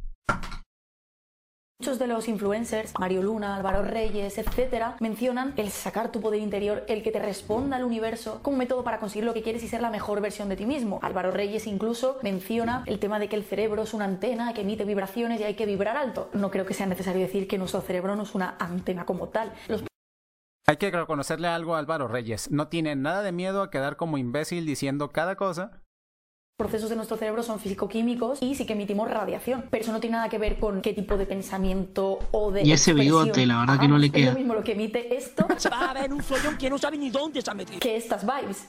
S2: Muchos de los influencers, Mario Luna, Álvaro Reyes, etcétera, mencionan el sacar tu poder interior, el que te responda al universo como método para conseguir lo que quieres y ser la mejor versión de ti mismo. Álvaro Reyes incluso menciona el tema de que el cerebro es una antena que emite vibraciones y hay que vibrar alto. No creo que sea necesario decir que nuestro cerebro no es una antena como tal. Los
S3: Hay que reconocerle algo a Álvaro Reyes. No tiene nada de miedo a quedar como imbécil diciendo cada cosa.
S2: procesos de nuestro cerebro son físico-químicos y sí que emitimos radiación, pero eso no tiene nada que ver con qué tipo de pensamiento o de
S4: y ese bigote, la verdad, hagamos. Que no le queda.
S2: Es lo mismo lo que emite esto
S5: se va a ver un follón que no sabe ni dónde se ha metido
S2: que estas vibes.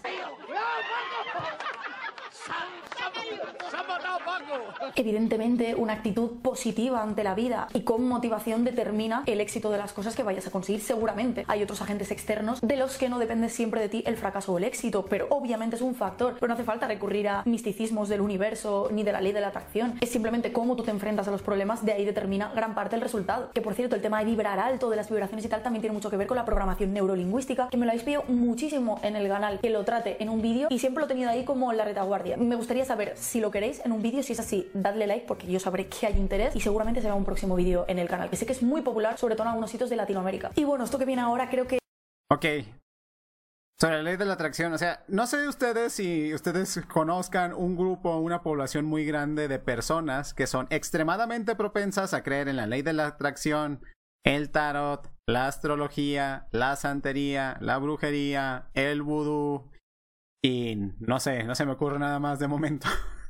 S2: Evidentemente, una actitud positiva ante la vida y con motivación determina el éxito de las cosas que vayas a conseguir. Seguramente hay otros agentes externos de los que no depende siempre de ti el fracaso o el éxito, pero obviamente es un factor. Pero no hace falta recurrir a misticismos del universo ni de la ley de la atracción. Es simplemente cómo tú te enfrentas a los problemas, de ahí determina gran parte del resultado. Que por cierto, el tema de vibrar alto, de las vibraciones y tal, también tiene mucho que ver con la programación neurolingüística, que me lo habéis pedido muchísimo en el canal que lo trate en un vídeo y siempre lo he tenido ahí como en la retaguardia. Me gustaría saber si lo queréis en un vídeo. Si es así, dadle like porque yo sabré que hay interés y seguramente será un próximo vídeo en el canal, que sé que es muy popular, sobre todo en algunos sitios de Latinoamérica. Y bueno, esto que viene ahora creo que...
S3: Ok. Sobre la ley de la atracción, o sea, no sé ustedes si ustedes conozcan un grupo, una población muy grande de personas que son extremadamente propensas a creer en la ley de la atracción, el tarot, la astrología, la santería, la brujería, el vudú y no sé, no se me ocurre nada más de momento.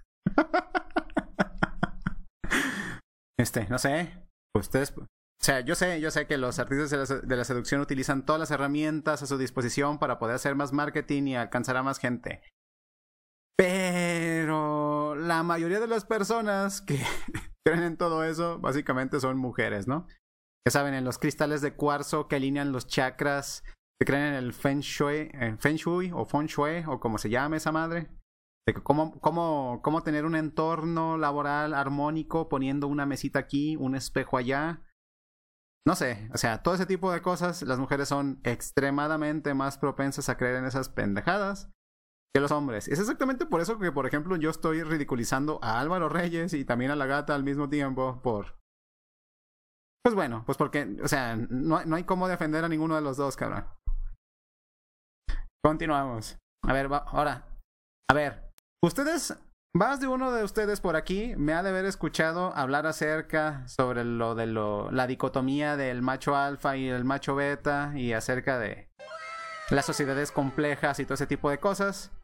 S3: Este, no sé, ustedes... O sea, yo sé, yo sé que los artistas de la, de la seducción utilizan todas las herramientas a su disposición para poder hacer más marketing y alcanzar a más gente. Pero la mayoría de las personas que creen en todo eso, básicamente son mujeres, ¿no? Que saben, en los cristales de cuarzo que alinean los chakras, que creen en el Feng Shui, en Feng Shui o Feng Shui, o como se llame esa madre. De que cómo, cómo, cómo tener un entorno laboral armónico poniendo una mesita aquí, un espejo allá. No sé, o sea, todo ese tipo de cosas, las mujeres son extremadamente más propensas a creer en esas pendejadas que los hombres. Es exactamente por eso que, por ejemplo, yo estoy ridiculizando a Álvaro Reyes y también a la gata al mismo tiempo por... Pues bueno, pues porque, o sea, no, no hay cómo defender a ninguno de los dos, cabrón. Continuamos. A ver, va, ahora, a ver, ustedes... Más de uno de ustedes por aquí me ha de haber escuchado hablar acerca sobre lo de lo, la dicotomía del macho alfa y el macho beta y acerca de las sociedades complejas y todo ese tipo de cosas.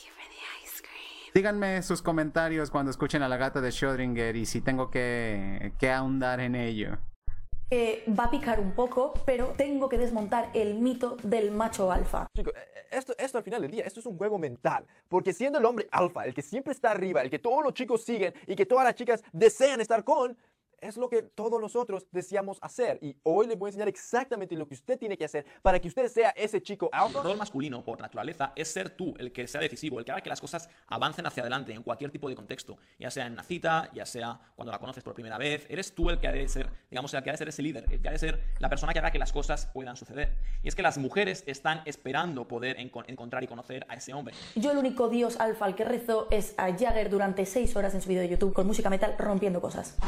S3: Díganme sus comentarios cuando escuchen a la gata de Schrödinger y si tengo que, que ahondar en ello.
S2: Eh, va a picar un poco, pero tengo que desmontar el mito del macho alfa.
S9: Chicos, esto, esto al final del día, esto es un juego mental. Porque siendo el hombre alfa, el que siempre está arriba, el que todos los chicos siguen y que todas las chicas desean estar con, es lo que todos nosotros deseamos hacer. Y hoy les voy a enseñar exactamente lo que usted tiene que hacer para que usted sea ese chico alfa.
S10: El rol masculino, por naturaleza, es ser tú el que sea decisivo, el que haga que las cosas avancen hacia adelante en cualquier tipo de contexto. Ya sea en una cita, ya sea cuando la conoces por primera vez. Eres tú el que ha de ser, digamos, el que ha de ser ese líder, el que ha de ser la persona que haga que las cosas puedan suceder. Y es que las mujeres están esperando poder enco- encontrar y conocer a ese hombre.
S2: Yo el único dios alfa al que rezo es a Jagger durante seis horas en su vídeo de YouTube con música metal rompiendo cosas.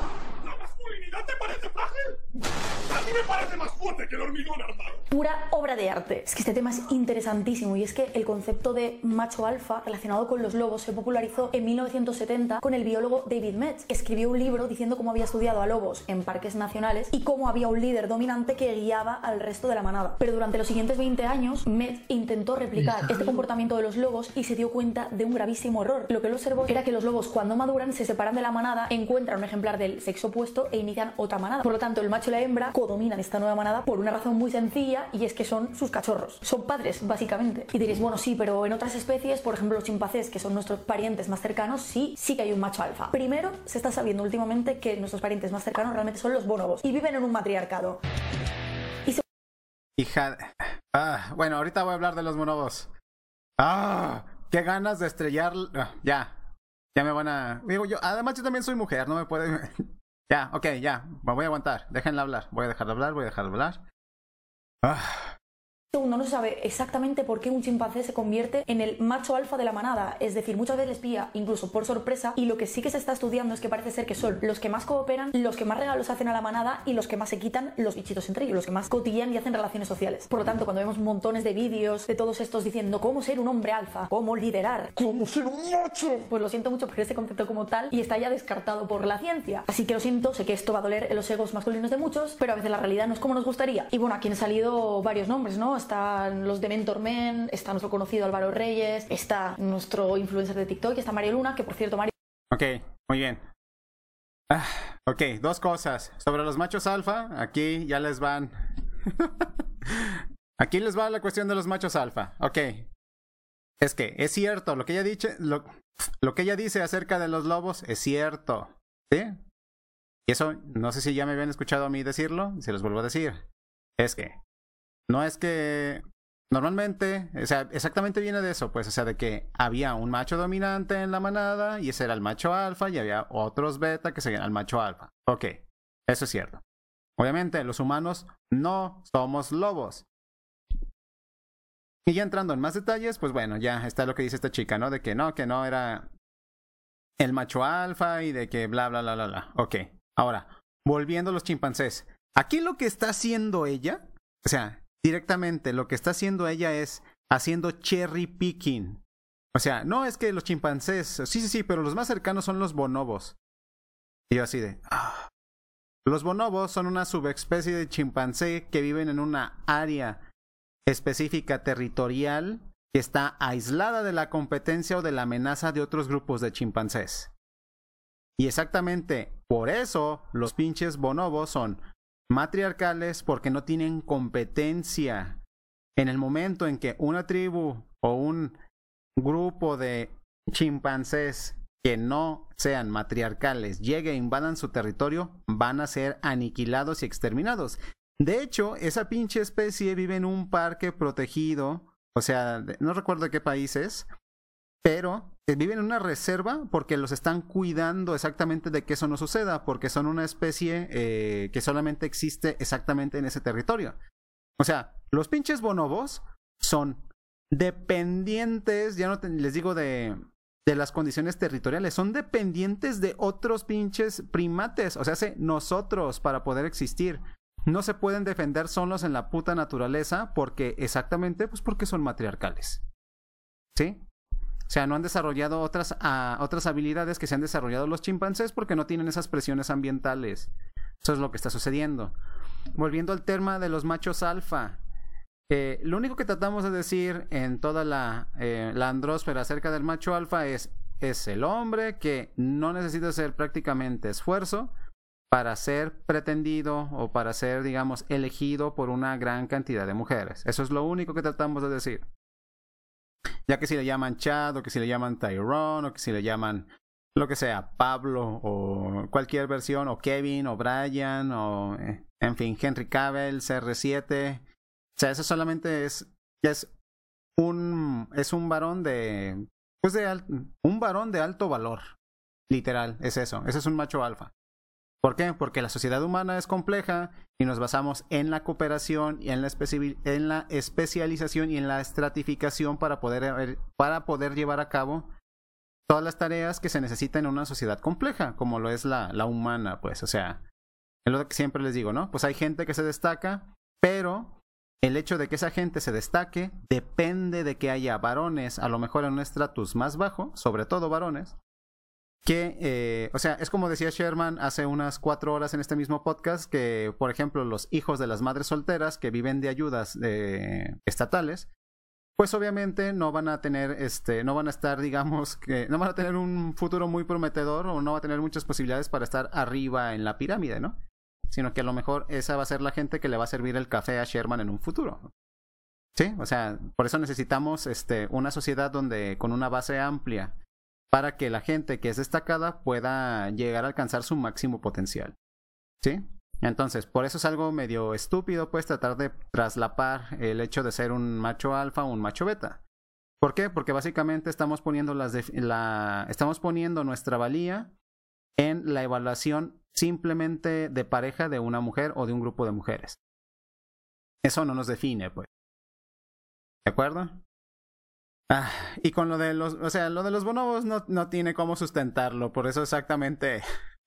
S11: ¿Te parece frágil? A mí me parece más fuerte que el hormigón armado.
S2: Pura obra de arte. Es que este tema es interesantísimo y es que el concepto de macho alfa relacionado con los lobos se popularizó en mil novecientos setenta con el biólogo David Metz, que escribió un libro diciendo cómo había estudiado a lobos en parques nacionales y cómo había un líder dominante que guiaba al resto de la manada. Pero durante los siguientes veinte años, Metz intentó replicar este comportamiento de los lobos y se dio cuenta de un gravísimo error. Lo que él observó era que los lobos cuando maduran se separan de la manada, encuentran un ejemplar del sexo opuesto e inician otra manada. Por lo tanto, el macho y la hembra codominan esta nueva manada por una razón muy sencilla y es que son sus cachorros. Son padres, básicamente. Y diréis, bueno, sí, pero en otras especies, por ejemplo los chimpancés, que son nuestros parientes más cercanos, sí, sí que hay un macho alfa. Primero, se está sabiendo últimamente que nuestros parientes más cercanos realmente son los bonobos y viven en un matriarcado. Y se...
S3: Hija... Ah, bueno, ahorita voy a hablar de los bonobos. Ah, qué ganas de estrellar... Ah, ya, ya me van a... Digo yo, además yo también soy mujer, no me puede... Ya, ok, ya, me voy a aguantar, déjenla hablar, voy a dejar de hablar, voy a dejar de hablar. Ah.
S2: Segundo, no se sabe exactamente por qué un chimpancé se convierte en el macho alfa de la manada, es decir, muchas veces les pilla incluso por sorpresa y lo que sí que se está estudiando es que parece ser que son los que más cooperan, los que más regalos hacen a la manada y los que más se quitan los bichitos entre ellos, los que más cotillan y hacen relaciones sociales. Por lo tanto, cuando vemos montones de vídeos de todos estos diciendo cómo ser un hombre alfa, cómo liderar, cómo ser un macho, pues lo siento mucho porque este concepto como tal y está ya descartado por la ciencia. Así que lo siento, sé que esto va a doler en los egos masculinos de muchos, pero a veces la realidad no es como nos gustaría. Y bueno, aquí han salido varios nombres, ¿no? Están los de Mentor Men, está nuestro conocido Álvaro Reyes, está nuestro influencer de TikTok y está Mario Luna, que por cierto Mario...
S3: Ok, muy bien. Ah, ok, dos cosas. Sobre los machos alfa, aquí ya les van... aquí les va la cuestión de los machos alfa. Ok. Es que es cierto, lo que ella dice, lo, lo que ella dice acerca de los lobos es cierto. ¿Sí? Y eso, no sé si ya me habían escuchado a mí decirlo, se los vuelvo a decir. Es que... No es que... Normalmente, o sea, exactamente viene de eso, pues, o sea, de que había un macho dominante en la manada y ese era el macho alfa y había otros beta que seguían al macho alfa. Ok, eso es cierto. Obviamente, los humanos no somos lobos. Y ya entrando en más detalles, pues bueno, ya está lo que dice esta chica, ¿no? De que no, que no era el macho alfa y de que bla, bla, bla, bla, bla. Ok, ahora, volviendo a los chimpancés. Aquí lo que está haciendo ella, o sea... Directamente, lo que está haciendo ella es haciendo cherry picking. O sea, no es que los chimpancés, sí, sí, sí, pero los más cercanos son los bonobos. Y yo así de... Ah. Los bonobos son una subespecie de chimpancé que viven en una área específica territorial que está aislada de la competencia o de la amenaza de otros grupos de chimpancés. Y exactamente por eso los pinches bonobos son matriarcales, porque no tienen competencia. En el momento en que una tribu o un grupo de chimpancés que no sean matriarcales llegue e invadan su territorio, van a ser aniquilados y exterminados. De hecho, esa pinche especie vive en un parque protegido, o sea, no recuerdo de qué país es, pero viven en una reserva porque los están cuidando exactamente de que eso no suceda, porque son una especie eh, que solamente existe exactamente en ese territorio. O sea, los pinches bonobos son dependientes, ya no te, les digo de, de las condiciones territoriales, son dependientes de otros pinches primates, o sea, se, nosotros para poder existir. No se pueden defender solos en la puta naturaleza porque exactamente, pues porque son matriarcales. ¿Sí? O sea, no han desarrollado otras, uh, otras habilidades que se han desarrollado los chimpancés porque no tienen esas presiones ambientales. Eso es lo que está sucediendo. Volviendo al tema de los machos alfa. Eh, lo único que tratamos de decir en toda la, eh, la andrósfera acerca del macho alfa es, es el hombre que no necesita hacer prácticamente esfuerzo para ser pretendido o para ser, digamos, elegido por una gran cantidad de mujeres. Eso es lo único que tratamos de decir. Ya que si le llaman Chad, o que si le llaman Tyrone, o que si le llaman lo que sea, Pablo, o cualquier versión, o Kevin, o Brian, o eh, en fin, Henry Cavill, C R siete. O sea, eso solamente es, es un, es un varón de, pues de, al, un varón de alto valor. Literal, es eso. Ese es un macho alfa. ¿Por qué? Porque la sociedad humana es compleja y nos basamos en la cooperación y en la, especi- en la especialización y en la estratificación para poder, para poder llevar a cabo todas las tareas que se necesitan en una sociedad compleja, como lo es la, la humana, pues. O sea, es lo que siempre les digo, ¿no? Pues hay gente que se destaca, pero el hecho de que esa gente se destaque depende de que haya varones, a lo mejor en un estatus más bajo, sobre todo varones, que, eh, o sea, es como decía Sherman hace unas cuatro horas en este mismo podcast, que, por ejemplo, los hijos de las madres solteras que viven de ayudas eh, estatales, pues obviamente no van a tener, este, no van a estar, digamos, que no van a tener un futuro muy prometedor o no va a tener muchas posibilidades para estar arriba en la pirámide, ¿no? Sino que a lo mejor esa va a ser la gente que le va a servir el café a Sherman en un futuro. Sí, o sea, por eso necesitamos, este, una sociedad donde con una base amplia, para que la gente que es destacada pueda llegar a alcanzar su máximo potencial. ¿Sí? Entonces, por eso es algo medio estúpido, pues, tratar de traslapar el hecho de ser un macho alfa o un macho beta. ¿Por qué? Porque básicamente estamos poniendo, las de, la, estamos poniendo nuestra valía en la evaluación simplemente de pareja de una mujer o de un grupo de mujeres. Eso no nos define, pues. ¿De acuerdo? Ah, y con lo de los, o sea, lo de los bonobos no, no tiene cómo sustentarlo, por eso exactamente.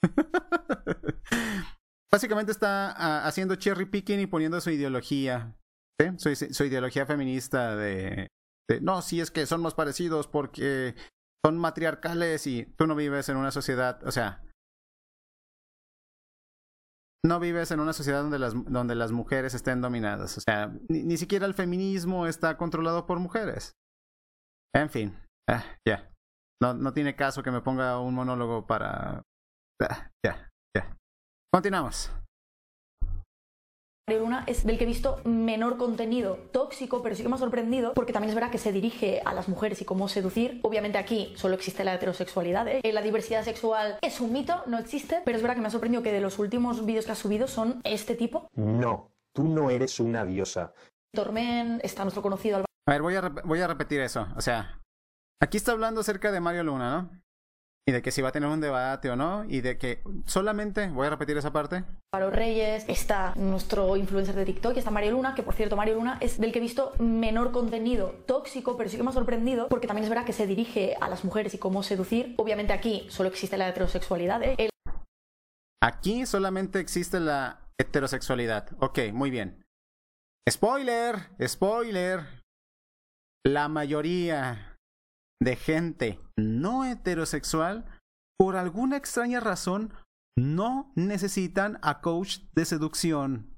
S3: Básicamente está uh, haciendo cherry picking y poniendo su ideología, ¿sí? Su, su ideología feminista de, de, no, si es que son más parecidos porque son matriarcales y tú no vives en una sociedad, o sea, no vives en una sociedad donde las, donde las mujeres estén dominadas, o sea, ni, ni siquiera el feminismo está controlado por mujeres. En fin, ah, ya. Yeah. No, no tiene caso que me ponga un monólogo para... Ya, ah, ya. Yeah, yeah. Continuamos.
S2: Mario Luna es del que he visto menor contenido tóxico, pero sí que me ha sorprendido porque también es verdad que se dirige a las mujeres y cómo seducir. Obviamente aquí solo existe la heterosexualidad, ¿eh? La diversidad sexual es un mito, no existe, pero es verdad que me ha sorprendido que de los últimos vídeos que has subido son este tipo.
S1: No, tú no eres una diosa.
S2: Tormen, está nuestro conocido Alba.
S3: A ver, voy a, voy a repetir eso. O sea, aquí está hablando acerca de Mario Luna, ¿no? Y de que si va a tener un debate o no. Y de que solamente, voy a repetir esa parte.
S2: Álvaro Reyes, está nuestro influencer de TikTok y está Mario Luna, que por cierto Mario Luna es del que he visto menor contenido tóxico, pero sí que me ha sorprendido porque también es verdad que se dirige a las mujeres y cómo seducir. Obviamente aquí solo existe la heterosexualidad, ¿eh? El...
S3: Aquí solamente existe la heterosexualidad. Ok, muy bien. Spoiler, spoiler. la mayoría de gente no heterosexual, por alguna extraña razón, no necesitan a coach de seducción.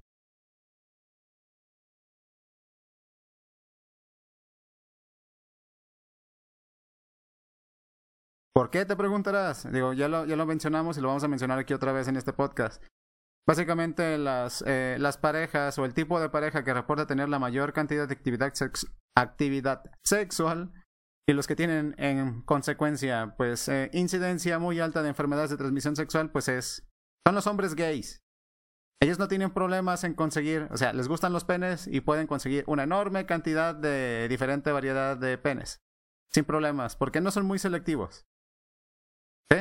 S3: ¿Por qué? Te preguntarás. Digo, ya lo, ya lo mencionamos y lo vamos a mencionar aquí otra vez en este podcast. Básicamente las, eh, las parejas o el tipo de pareja que reporta tener la mayor cantidad de actividad, sex actividad sexual y los que tienen en consecuencia pues eh, incidencia muy alta de enfermedades de transmisión sexual, pues es son los hombres gays. Ellos no tienen problemas en conseguir, o sea, les gustan los penes y pueden conseguir una enorme cantidad de diferente variedad de penes sin problemas, porque no son muy selectivos. ¿Sí?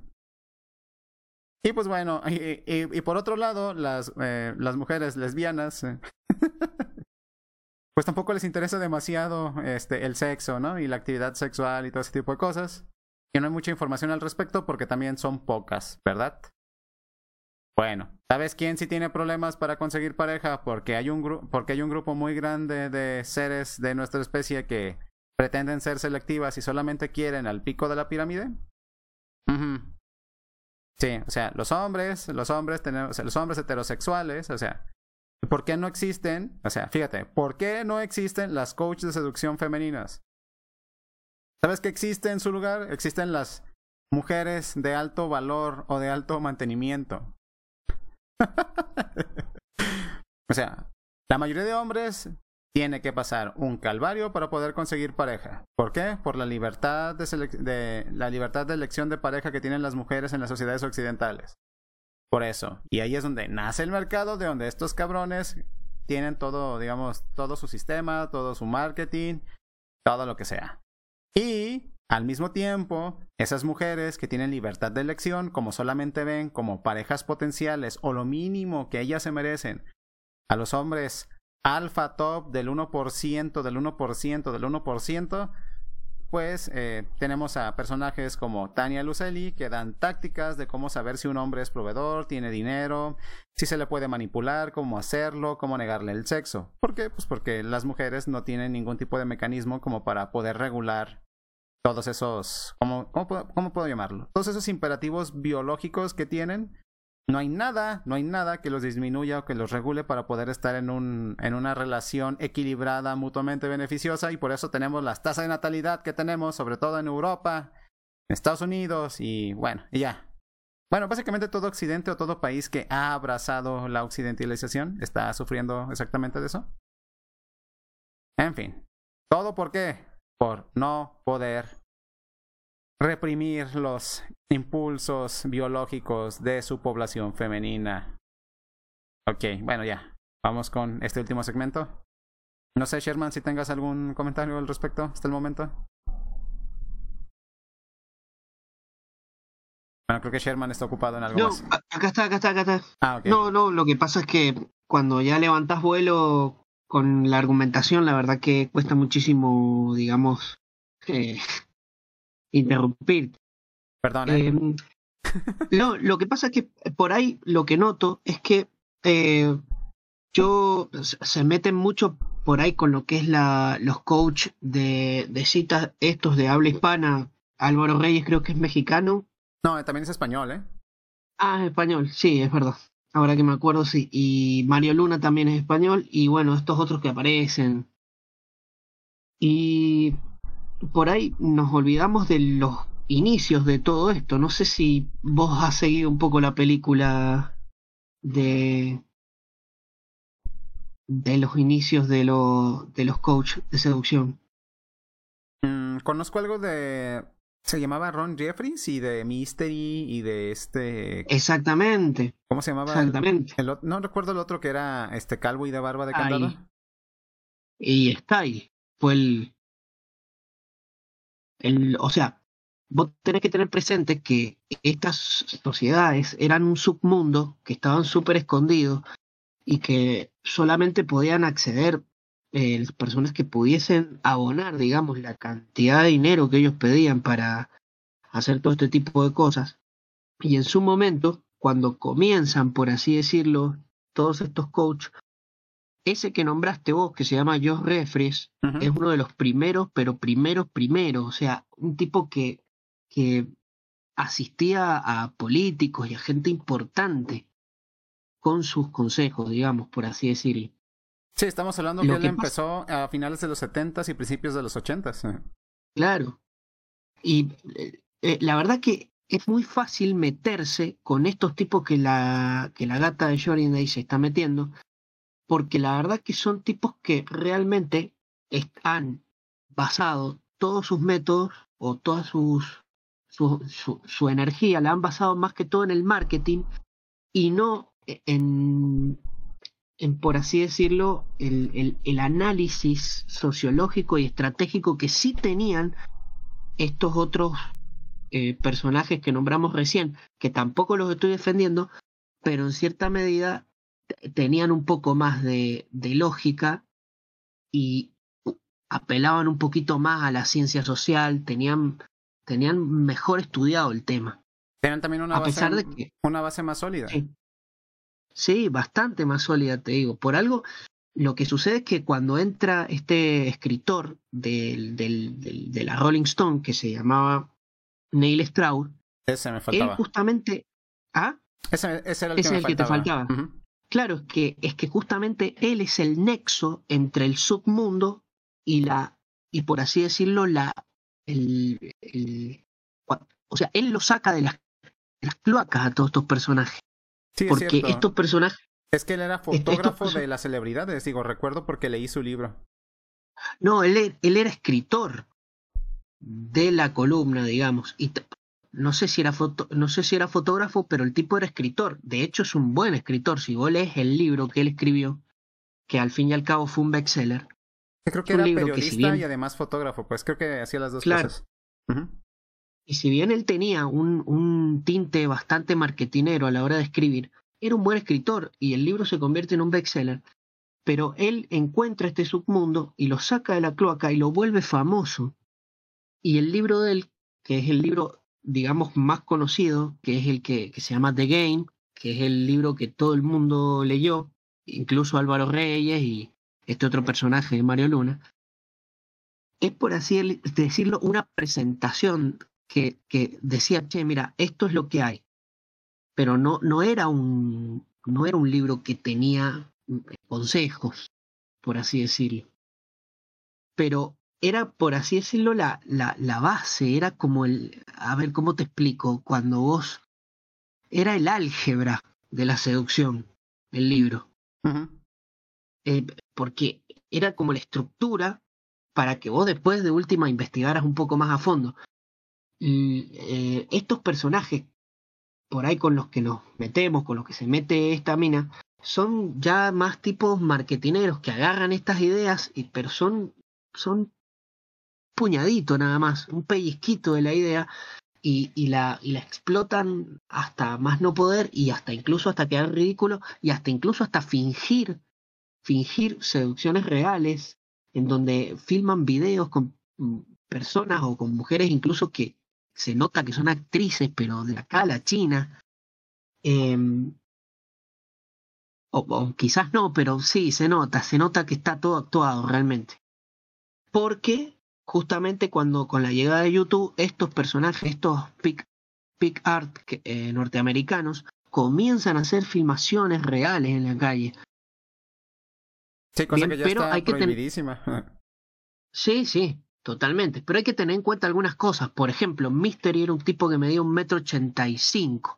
S3: Y pues bueno, y, y, y por otro lado, las, eh, las mujeres lesbianas, eh, pues tampoco les interesa demasiado este, el sexo, ¿no? Y la actividad sexual y todo ese tipo de cosas. Y no hay mucha información al respecto porque también son pocas, ¿verdad? Bueno, ¿sabes quién sí tiene problemas para conseguir pareja? Porque hay un, gru porque hay un grupo muy grande de seres de nuestra especie que pretenden ser selectivas y solamente quieren al pico de la pirámide. Uh-huh. Sí, o sea, los hombres, los hombres tenemos, o sea, los hombres heterosexuales, o sea, ¿por qué no existen? O sea, fíjate, ¿por qué no existen las coaches de seducción femeninas? ¿Sabes qué existe en su lugar? Existen las mujeres de alto valor o de alto mantenimiento. O sea, la mayoría de hombres tiene que pasar un calvario para poder conseguir pareja. ¿Por qué? Por la libertad de, de la libertad de elección de pareja que tienen las mujeres en las sociedades occidentales. Por eso. Y ahí es donde nace el mercado, de donde estos cabrones tienen todo, digamos, todo su sistema, todo su marketing, todo lo que sea. Y al mismo tiempo, esas mujeres que tienen libertad de elección, como solamente ven como parejas potenciales o lo mínimo que ellas se merecen, a los hombres alfa top del uno por ciento, del uno por ciento, del uno por ciento, pues eh, tenemos a personajes como Tania Lucelli que dan tácticas de cómo saber si un hombre es proveedor, tiene dinero, si se le puede manipular, cómo hacerlo, cómo negarle el sexo. ¿Por qué? Pues porque las mujeres no tienen ningún tipo de mecanismo como para poder regular todos esos, ¿cómo, cómo, puedo, cómo puedo llamarlo? Todos esos imperativos biológicos que tienen. No hay nada, no hay nada que los disminuya o que los regule para poder estar en, un, en una relación equilibrada, mutuamente beneficiosa, y por eso tenemos las tasas de natalidad que tenemos, sobre todo en Europa, en Estados Unidos, y bueno, y ya. Bueno, básicamente todo occidente o todo país que ha abrazado la occidentalización está sufriendo exactamente de eso. En fin, ¿todo por qué? Por no poder reprimir los impulsos biológicos de su población femenina. Ok, bueno, ya. Vamos con este último segmento. No sé, Sherman, si tengas algún comentario al respecto hasta el momento. Bueno, creo que Sherman está ocupado en algo
S4: no,
S3: más.
S4: acá está, acá está, acá está.
S3: Ah, ok.
S4: No, no, lo que pasa es que cuando ya levantás vuelo con la argumentación, la verdad que cuesta muchísimo, digamos, eh, interrumpir.
S3: Perdón. ¿eh?
S4: Eh, no, lo que pasa es que por ahí lo que noto es que eh, yo se meten mucho por ahí con lo que es la los coach de, de citas estos de habla hispana. Álvaro Reyes creo que es mexicano.
S3: No, también es español, ¿eh?
S4: Ah, es español, sí, es verdad. Ahora que me acuerdo, sí. Y Mario Luna también es español. Y bueno, estos otros que aparecen. Y por ahí nos olvidamos de los inicios de todo esto. No sé si vos has seguido un poco la película de de los inicios de, lo, de los coach de seducción.
S3: Mm, conozco algo de... Se llamaba Ron Jeffries y de Mystery y de este...
S4: Exactamente.
S3: ¿Cómo se llamaba?
S4: Exactamente.
S3: El, el, no recuerdo el otro que era este calvo y de barba de candado.
S4: Ahí. Y está ahí. Fue el... el... O sea, vos tenés que tener presente que estas sociedades eran un submundo que estaban súper escondidos y que solamente podían acceder eh, las personas que pudiesen abonar, digamos, la cantidad de dinero que ellos pedían para hacer todo este tipo de cosas. Y en su momento, cuando comienzan, por así decirlo, todos estos coaches, ese que nombraste vos, que se llama Josh Refries, uh-huh. es uno de los primeros, pero primeros, primeros. O sea, un tipo que, que asistía a políticos y a gente importante con sus consejos, digamos, por así decirlo.
S3: Sí, estamos hablando Lo que él que empezó pasa... a finales de los setentas y principios de los ochentas.
S4: Claro. Y eh, la verdad que es muy fácil meterse con estos tipos que la, que la gata de Jordan se está metiendo, porque la verdad que son tipos que realmente han basado todos sus métodos o toda sus, su, su, su energía, la han basado más que todo en el marketing y no en, en por así decirlo, el, el, el análisis sociológico y estratégico que sí tenían estos otros eh, personajes que nombramos recién, que tampoco los estoy defendiendo, pero en cierta medida tenían un poco más de, de lógica y apelaban un poquito más a la ciencia social, tenían, tenían mejor estudiado el tema.
S3: Tenían también una,
S4: a
S3: base,
S4: pesar de que,
S3: una base más sólida.
S4: Sí, sí, bastante más sólida, te digo. Por algo, lo que sucede es que cuando entra este escritor del, del, del, de la Rolling Stone, que se llamaba Neil Strauss,
S3: ese me faltaba.
S4: Él justamente... ¿Ah?
S3: Ese, ese era el,
S4: ese
S3: que,
S4: es
S3: me
S4: el que te faltaba.
S3: Uh-huh.
S4: Claro, es que, es que justamente él es el nexo entre el submundo y la, y por así decirlo, la, el, el, o sea, él lo saca de las, de las cloacas a todos estos personajes.
S3: Sí,
S4: porque
S3: es cierto.
S4: estos personajes...
S3: Es que él era fotógrafo de las celebridades, digo, recuerdo porque leí su libro.
S4: No, él, él era escritor de la columna, digamos, y t- no sé si era foto, no sé si era fotógrafo, pero el tipo era escritor. De hecho, es un buen escritor. Si vos lees el libro que él escribió, que al fin y al cabo fue un bestseller.
S3: Creo que era periodista que si bien, y además fotógrafo, pues creo que hacía las dos
S4: claro,
S3: cosas. Uh-huh.
S4: Y si bien él tenía un, un tinte bastante marketinero a la hora de escribir, era un buen escritor y el libro se convierte en un bestseller. Pero él encuentra este submundo y lo saca de la cloaca y lo vuelve famoso. Y el libro de él, que es el libro, digamos, más conocido, que es el que, que se llama The Game, que es el libro que todo el mundo leyó, incluso Álvaro Reyes y este otro personaje de Mario Luna, es por así decirlo una presentación que, que decía, che, mira, esto es lo que hay. Pero no, no, era un, no era un libro que tenía consejos, por así decirlo. Pero era, por así decirlo, la, la, la base, era como el... A ver, ¿cómo te explico? Cuando vos... Era el álgebra de la seducción, el libro.
S3: Uh-huh.
S4: Eh, porque era como la estructura para que vos después de última investigaras un poco más a fondo. Y, eh, estos personajes, por ahí con los que nos metemos, con los que se mete esta mina, son ya más tipos marketineros que agarran estas ideas, y, pero son... son puñadito nada más, un pellizquito de la idea y, y, la, y la explotan hasta más no poder y hasta incluso hasta quedar ridículo y hasta incluso hasta fingir, fingir seducciones reales en donde filman videos con personas o con mujeres incluso que se nota que son actrices pero de acá a la China. Eh, o, o quizás no, pero sí, se nota, se nota que está todo actuado realmente. Porque justamente cuando con la llegada de YouTube, estos personajes, estos pic, pic art eh, norteamericanos, comienzan a hacer filmaciones reales en la calle.
S3: Sí, cosa Bien, que ya pero está hay prohibidísima.
S4: Que ten... Sí, sí, totalmente. Pero hay que tener en cuenta algunas cosas. Por ejemplo, Mystery era un tipo que medía un metro ochenta y cinco.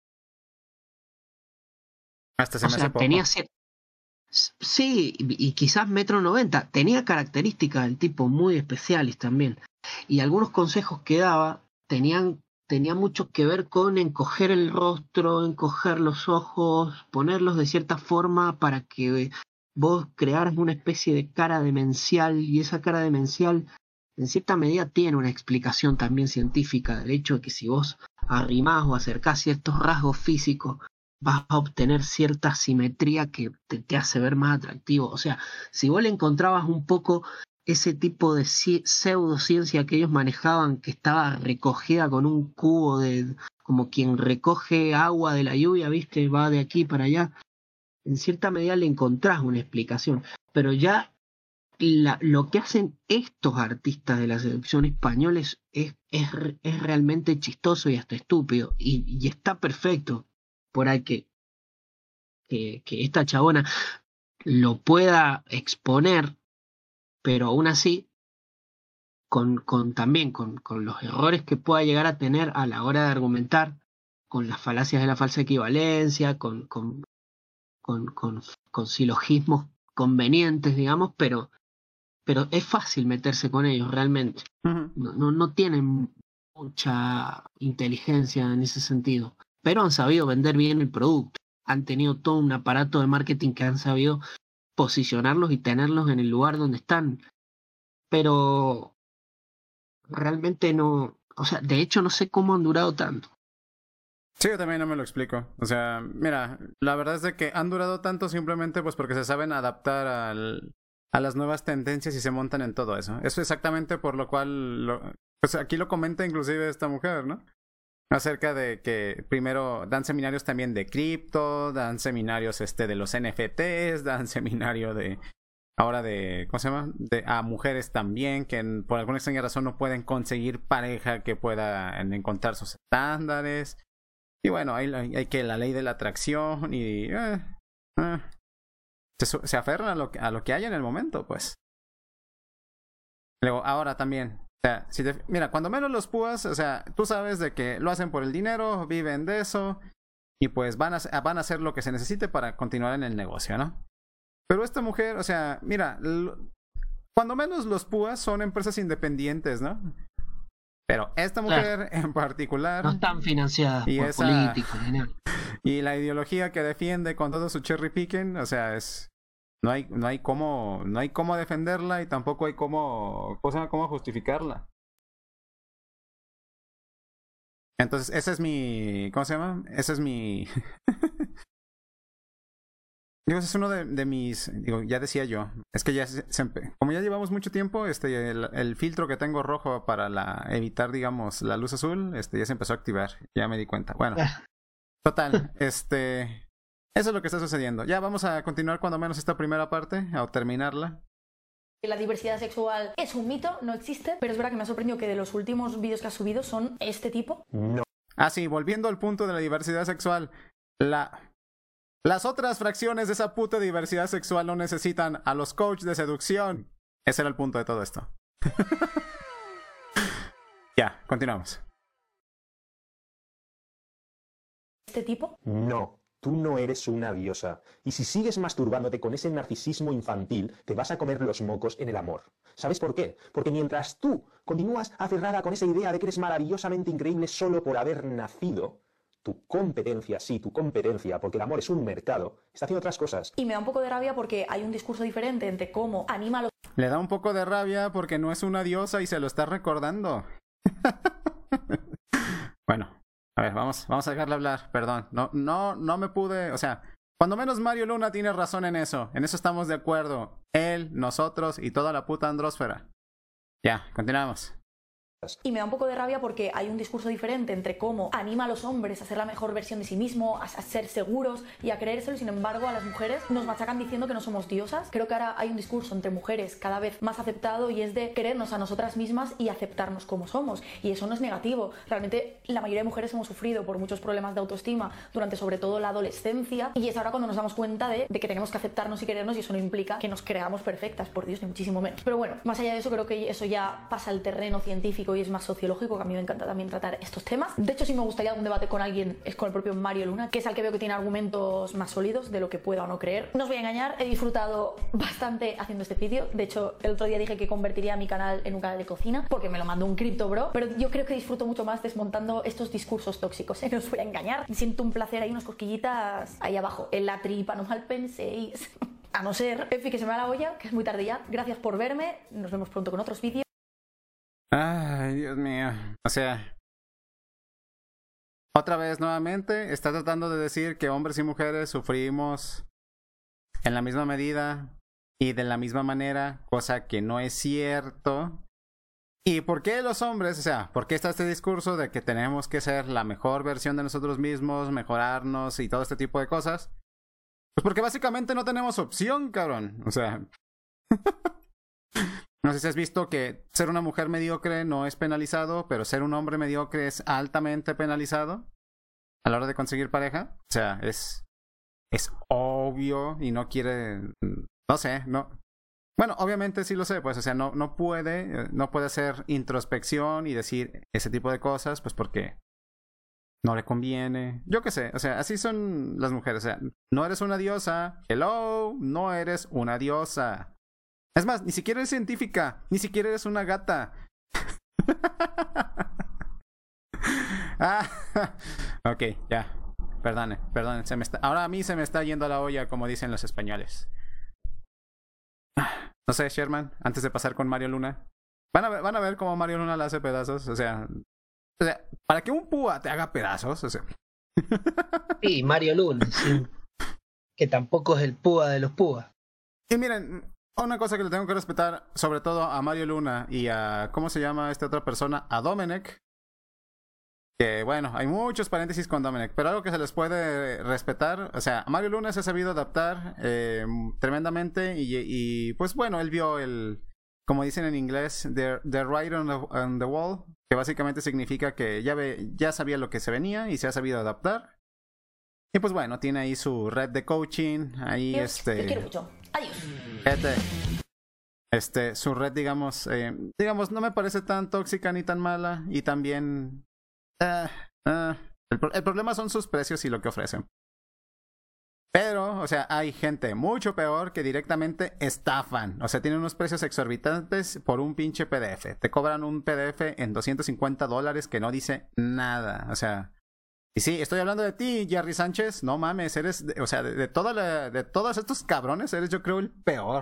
S3: Hasta se
S4: o
S3: me
S4: sea,
S3: hace poco.
S4: tenía cierto... Sí, y quizás metro noventa. Tenía características del tipo muy especiales también. Y algunos consejos que daba tenían, tenían mucho que ver con encoger el rostro, encoger los ojos, ponerlos de cierta forma para que vos crearas una especie de cara demencial. Y esa cara demencial, en cierta medida, tiene una explicación también científica del hecho de que si vos arrimás o acercás ciertos rasgos físicos, vas a obtener cierta simetría que te, te hace ver más atractivo. O sea, si vos le encontrabas un poco ese tipo de pseudociencia que ellos manejaban, que estaba recogida con un cubo de... como quien recoge agua de la lluvia, ¿viste? Va de aquí para allá. en cierta medida le encontrás una explicación, pero ya la, lo que hacen estos artistas de la seducción españoles es, es, es realmente chistoso y hasta estúpido, y, y está perfecto por ahí que, que, que esta chabona lo pueda exponer, pero aún así, con, con también con, con los errores que pueda llegar a tener a la hora de argumentar, con las falacias de la falsa equivalencia, con, con, con, con, con silogismos convenientes, digamos, pero, pero es fácil meterse con ellos realmente. Uh-huh. No, no, no tienen mucha inteligencia en ese sentido, pero han sabido vender bien el producto. Han tenido todo un aparato de marketing que han sabido posicionarlos y tenerlos en el lugar donde están. Pero realmente no, o sea, de hecho no sé cómo han durado tanto.
S3: Sí, yo también no me lo explico. O sea, mira, la verdad es de que han durado tanto simplemente pues porque se saben adaptar al, a las nuevas tendencias y se montan en todo eso. Eso es exactamente por lo cual, lo, pues aquí lo comenta inclusive esta mujer, ¿no? Acerca de que primero dan seminarios también de cripto, dan seminarios este de los N F Ts, dan seminario de ahora de, ¿cómo se llama? De a mujeres también que en, por alguna extraña razón no pueden conseguir pareja que pueda encontrar sus estándares. Y bueno, hay, hay que la ley de la atracción y eh, eh, se, se aferran a lo, a lo que hay en el momento, pues. Luego, ahora también. O sea, si te, mira, cuando menos los púas, o sea, tú sabes de que lo hacen por el dinero, viven de eso, y pues van a, van a hacer lo que se necesite para continuar en el negocio, ¿no? Pero esta mujer, o sea, mira, lo, cuando menos los púas son empresas independientes, ¿no? Pero esta mujer claro. en particular...
S4: No están financiadas
S3: y
S4: por
S3: esa,
S4: políticos, dinero.
S3: Y la ideología que defiende con todo su cherry picking, o sea, es... No hay, no hay cómo, no hay cómo defenderla y tampoco hay cómo, cosa, cómo justificarla. Entonces, ese es mi, ¿cómo se llama? Ese es mi, digo, ese es uno de, de mis, digo, ya decía yo, es que ya, se, se, como ya llevamos mucho tiempo, este, el, el filtro que tengo rojo para la, evitar, digamos, la luz azul, este, ya se empezó a activar, ya me di cuenta. Bueno, total, este... Eso es lo que está sucediendo. Ya vamos a continuar cuando menos esta primera parte, a terminarla.
S2: La diversidad sexual es un mito, no existe, pero es verdad que me ha sorprendido que de los últimos vídeos que has subido son este tipo.
S3: No. Ah, sí, volviendo al punto de la diversidad sexual. La... Las otras fracciones de esa puta diversidad sexual no necesitan a los coaches de seducción. Ese era el punto de todo esto. Ya, continuamos.
S2: ¿Este tipo?
S1: No. Tú no eres una diosa. Y si sigues masturbándote con ese narcisismo infantil, te vas a comer los mocos en el amor. ¿Sabes por qué? Porque mientras tú continúas aferrada con esa idea de que eres maravillosamente increíble solo por haber nacido, tu competencia, sí, tu competencia, porque el amor es un mercado, está haciendo otras cosas.
S2: Y me da un poco de rabia porque hay un discurso diferente entre cómo anima a los...
S3: Le da un poco de rabia porque no es una diosa y se lo está recordando. Bueno. A ver, vamos, vamos a dejarle hablar, perdón. No, no, no me pude, o sea, cuando menos Mario Luna tiene razón en eso. En eso estamos de acuerdo. Él, nosotros y toda la puta andrósfera. Ya, continuamos.
S2: Y me da un poco de rabia porque hay un discurso diferente entre cómo anima a los hombres a ser la mejor versión de sí mismo, a, a ser seguros y a creérselo, y sin embargo a las mujeres nos machacan diciendo que no somos diosas. Creo que ahora hay un discurso entre mujeres cada vez más aceptado y es de querernos a nosotras mismas y aceptarnos como somos, y eso no es negativo. Realmente la mayoría de mujeres hemos sufrido por muchos problemas de autoestima durante sobre todo la adolescencia, y es ahora cuando nos damos cuenta de, de que tenemos que aceptarnos y querernos, y eso no implica que nos creamos perfectas, por Dios, ni muchísimo menos. Pero bueno, más allá de eso, creo que eso ya pasa al terreno científico y es más sociológico, que a mí me encanta también tratar estos temas. De hecho, si me gustaría un debate con alguien, es con el propio Mario Luna, que es al que veo que tiene argumentos más sólidos de lo que pueda o no creer. No os voy a engañar, he disfrutado bastante haciendo este vídeo. De hecho, el otro día dije que convertiría mi canal en un canal de cocina, porque me lo mandó un cripto bro, pero yo creo que disfruto mucho más desmontando estos discursos tóxicos, ¿eh? No os voy a engañar. Siento un placer, hay unas cosquillitas ahí abajo, en la tripa, no mal penséis. A no ser, en fin, que se me va la olla, que es muy tarde ya. Gracias por verme, nos vemos pronto con otros vídeos.
S3: Ay, Dios mío. O sea, otra vez nuevamente está tratando de decir que hombres y mujeres sufrimos en la misma medida y de la misma manera, cosa que no es cierto. ¿Y por qué los hombres? O sea, ¿por qué está este discurso de que tenemos que ser la mejor versión de nosotros mismos, mejorarnos y todo este tipo de cosas? Pues porque básicamente no tenemos opción, cabrón. O sea... No sé si has visto que ser una mujer mediocre no es penalizado, pero ser un hombre mediocre es altamente penalizado a la hora de conseguir pareja. O sea, es, es obvio y no quiere... No sé, no... Bueno, obviamente sí lo sé, pues, o sea, no, no puede, no puede hacer introspección y decir ese tipo de cosas, pues porque no le conviene. Yo qué sé, o sea, así son las mujeres. O sea, no eres una diosa. Hello, no eres una diosa. Es más, ni siquiera eres científica, ni siquiera eres una gata. ah, ok, ya. Perdone, perdone. Se me está... Ahora a mí se me está yendo la olla, como dicen los españoles. No sé, Sherman, antes de pasar con Mario Luna. Van a ver, van a ver cómo Mario Luna la hace pedazos. O sea, o sea, para que un púa te haga pedazos, o sea.
S4: Sí, Mario Luna, sí. Que tampoco es el púa de los púas.
S3: Y miren, una cosa que le tengo que respetar, sobre todo a Mario Luna y a, ¿cómo se llama esta otra persona? A Domenech. Que bueno, hay muchos paréntesis con Domenech, pero algo que se les puede respetar, o sea, a Mario Luna se ha sabido adaptar eh, tremendamente y, y pues bueno, él vio el, como dicen en inglés, the, the writing on the, on the wall, que básicamente significa que ya, ve, ya sabía lo que se venía y se ha sabido adaptar. Y pues bueno, tiene ahí su red de coaching, ahí
S2: Dios,
S3: este...
S2: te quiero mucho. Adiós.
S3: Este, este, su red, digamos, eh, digamos, no me parece tan tóxica ni tan mala y también... Uh, uh, el, el problema son sus precios y lo que ofrecen. Pero, o sea, hay gente mucho peor que directamente estafan. O sea, tienen unos precios exorbitantes por un pinche P D F. Te cobran un P D F en doscientos cincuenta dólares que no dice nada. O sea, y sí, estoy hablando de ti, Jerry Sánchez. No mames, eres, de, o sea, de, de, toda la, de todos estos cabrones, eres yo creo el peor.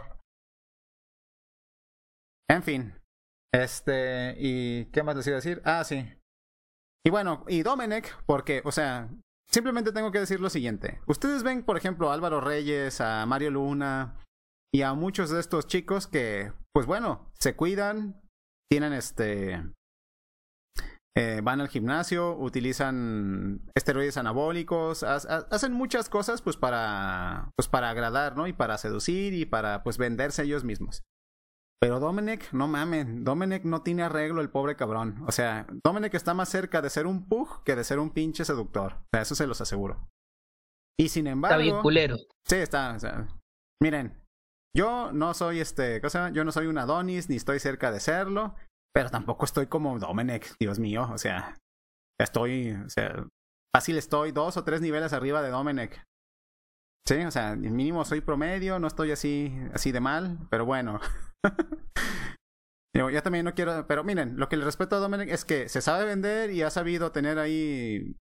S3: En fin. Este, ¿y qué más les iba a decir? Ah, sí. Y bueno, y Domenech, porque, o sea, simplemente tengo que decir lo siguiente. Ustedes ven, por ejemplo, a Álvaro Reyes, a Mario Luna y a muchos de estos chicos que, pues bueno, se cuidan, tienen este... Eh, van al gimnasio, utilizan esteroides anabólicos, ha, ha, hacen muchas cosas pues para, pues para agradar, ¿no? Y para seducir y para pues venderse ellos mismos. Pero Domenech, no mamen, Domenech no tiene arreglo el pobre cabrón. O sea, Domenech está más cerca de ser un pug que de ser un pinche seductor. O sea, eso se los aseguro. Y sin embargo...
S4: Está bien culero.
S3: Sí, está, o sea... Miren, yo no soy este... ¿Qué se llama? Yo no soy un Adonis, ni estoy cerca de serlo. Pero tampoco estoy como Domenech, Dios mío. O sea, estoy... O sea, fácil estoy dos o tres niveles arriba de Domenech. Sí, o sea, mínimo soy promedio, no estoy así, así de mal, pero bueno... Yo, yo también no quiero, pero miren, lo que le respeto a Domenech es que se sabe vender y ha sabido tener ahí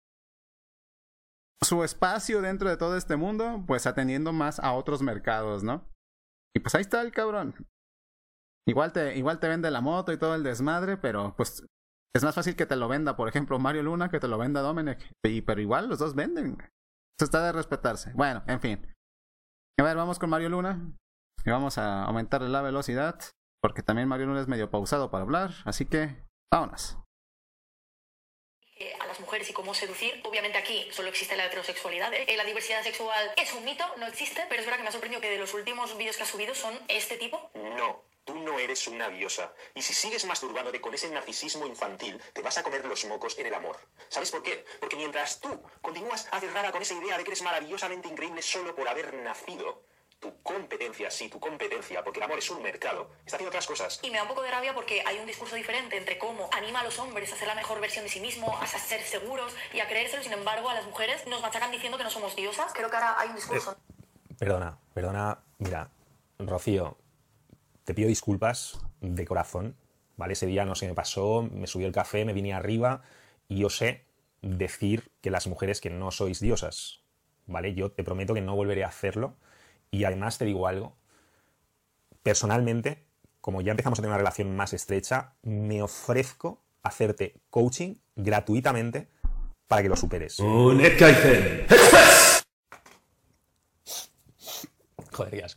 S3: su espacio dentro de todo este mundo, pues atendiendo más a otros mercados, ¿no? Y pues ahí está el cabrón. Igual te, igual te vende la moto y todo el desmadre, pero pues es más fácil que te lo venda, por ejemplo, Mario Luna, que te lo venda Domenech. Y, pero igual los dos venden. Eso está de respetarse. Bueno, en fin. A ver, vamos con Mario Luna. Y vamos a aumentarle la velocidad, porque también Mario Luna es medio pausado para hablar, así que vámonos.
S2: A las mujeres y cómo seducir. Obviamente aquí solo existe la heterosexualidad, ¿eh? La diversidad sexual es un mito, no existe, pero es verdad que me ha sorprendido que de los últimos vídeos que has subido son este tipo.
S1: No, tú no eres una diosa. Y si sigues masturbándote con ese narcisismo infantil, te vas a comer los mocos en el amor. ¿Sabes por qué? Porque mientras tú continúas aferrada con esa idea de que eres maravillosamente increíble solo por haber nacido, tu competencia, sí, tu competencia, porque el amor es un mercado, está haciendo otras cosas.
S2: Y me da un poco de rabia porque hay un discurso diferente entre cómo anima a los hombres a ser la mejor versión de sí mismo, a ser seguros y a creérselo. Sin embargo, a las mujeres nos machacan diciendo que no somos diosas. Creo que ahora hay un discurso...
S12: Eh, perdona, perdona, mira, Rocío, te pido disculpas de corazón, ¿vale? Ese día no se me pasó, me subió el café, me vine arriba y yo sé decir que las mujeres que no sois diosas, ¿vale? Yo te prometo que no volveré a hacerlo. Y además te digo algo, personalmente, como ya empezamos a tener una relación más estrecha, me ofrezco a hacerte coaching gratuitamente para que lo superes.
S11: Un Epkaizen.
S12: Joder, qué asco.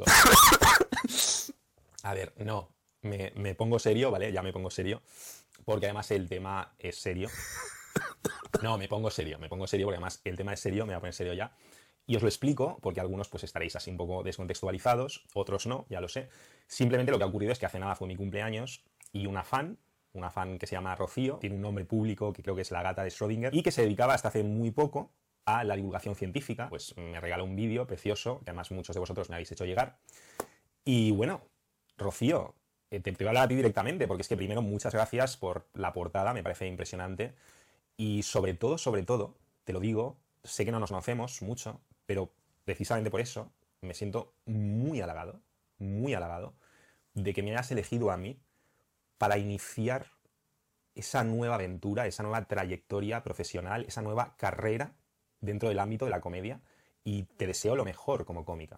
S12: A ver, no, me, me pongo serio, ¿vale? Ya me pongo serio, porque además el tema es serio. No, me pongo serio, me pongo serio porque además el tema es serio, me voy a poner serio ya. Y os lo explico porque algunos pues estaréis así un poco descontextualizados, otros no, ya lo sé. Simplemente lo que ha ocurrido es que hace nada fue mi cumpleaños y una fan, una fan que se llama Rocío, tiene un nombre público que creo que es la gata de Schrödinger, y que se dedicaba hasta hace muy poco a la divulgación científica, pues me regaló un vídeo precioso, que además muchos de vosotros me habéis hecho llegar. Y bueno, Rocío, te, te voy a hablar a ti directamente, porque es que primero muchas gracias por la portada, me parece impresionante. Y sobre todo, sobre todo, te lo digo, sé que no nos conocemos mucho, pero precisamente por eso me siento muy halagado, muy halagado, de que me hayas elegido a mí para iniciar esa nueva aventura, esa nueva trayectoria profesional, esa nueva carrera dentro del ámbito de la comedia, y te deseo lo mejor como cómica.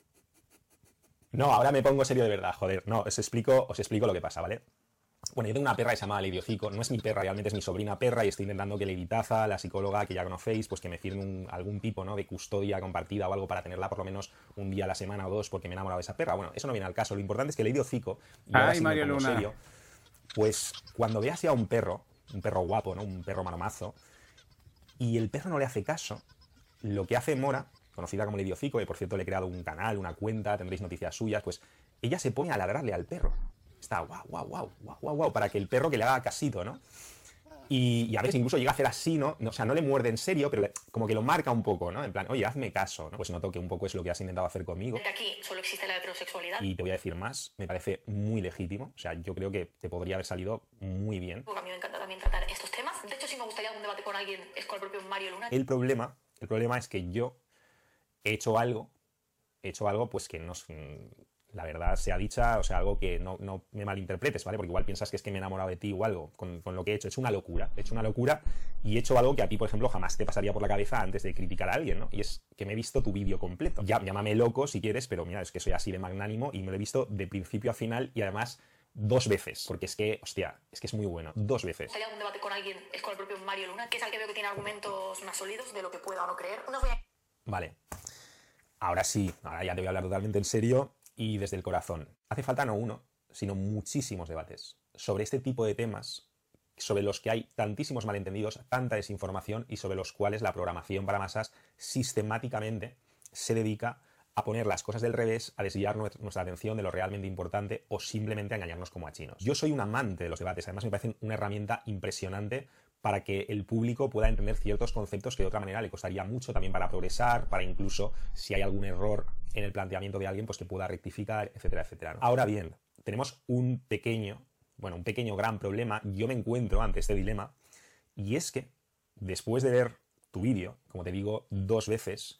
S12: No, ahora me pongo serio de verdad, joder. No, os explico, os explico lo que pasa, ¿vale? Bueno, yo tengo una perra que se llama Lady Hocico. No es mi perra, realmente es mi sobrina perra, y estoy intentando que Lady Taza, la psicóloga que ya conocéis, pues que me firme un, algún tipo, ¿no?, de custodia compartida o algo para tenerla por lo menos un día a la semana o dos, porque me he enamorado de esa perra. Bueno, eso no viene al caso. Lo importante es que Lady Hocico, y ahora
S3: Ay,
S12: sí me
S3: Mario
S12: pongo
S3: Luna.
S12: serio, pues cuando veas ya un perro, un perro guapo, ¿no?, un perro marmazo, y el perro no le hace caso, lo que hace Mora, conocida como Lady Hocico, que por cierto le he creado un canal, una cuenta, tendréis noticias suyas, pues ella se pone a ladrarle al perro. Está guau, guau, guau, guau, guau, guau, para que el perro que le haga casito, ¿no? Y, y a veces incluso llega a hacer así, ¿no? O sea, no le muerde en serio, pero le, como que lo marca un poco, ¿no? En plan, oye, hazme caso, ¿no? Pues noto que un poco es lo que has intentado hacer conmigo.
S2: De aquí solo existe la heterosexualidad.
S12: Y te voy a decir más, me parece muy legítimo. O sea, yo creo que te podría haber salido muy bien.
S2: A mí me encanta también tratar estos temas. De hecho, si me gustaría algún debate con alguien, es con el propio Mario Luna.
S12: El problema, el problema es que yo he hecho algo, he hecho algo, pues que no... La verdad sea dicha, o sea, algo que no, no me malinterpretes, ¿vale? Porque igual piensas que es que me he enamorado de ti o algo con, con lo que he hecho. He hecho una locura, he hecho una locura y he hecho algo que a ti, por ejemplo, jamás te pasaría por la cabeza antes de criticar a alguien, ¿no? Y es que me he visto tu vídeo completo. Ya, llámame loco si quieres, pero mira, es que soy así de magnánimo y me lo he visto de principio a final y además dos veces. Porque es que, hostia, es que es muy bueno. Dos veces.
S2: Me gustaría algún debate con alguien, es con el propio Mario Luna, que es el que veo que tiene argumentos más sólidos de lo que pueda o no creer. No os voy a...
S12: Vale. Ahora sí, ahora ya te voy a hablar totalmente en serio y desde el corazón. Hace falta no uno, sino muchísimos debates sobre este tipo de temas, sobre los que hay tantísimos malentendidos, tanta desinformación y sobre los cuales la programación para masas sistemáticamente se dedica a poner las cosas del revés, a desviar nuestra atención de lo realmente importante o simplemente a engañarnos como a chinos. Yo soy un amante de los debates, además me parecen una herramienta impresionante para que el público pueda entender ciertos conceptos que de otra manera le costaría mucho también para progresar, para incluso, si hay algún error en el planteamiento de alguien, pues que pueda rectificar, etcétera, etcétera, ¿no? Ahora bien, tenemos un pequeño, bueno, un pequeño gran problema. Yo me encuentro ante este dilema, y es que después de ver tu vídeo, como te digo, dos veces,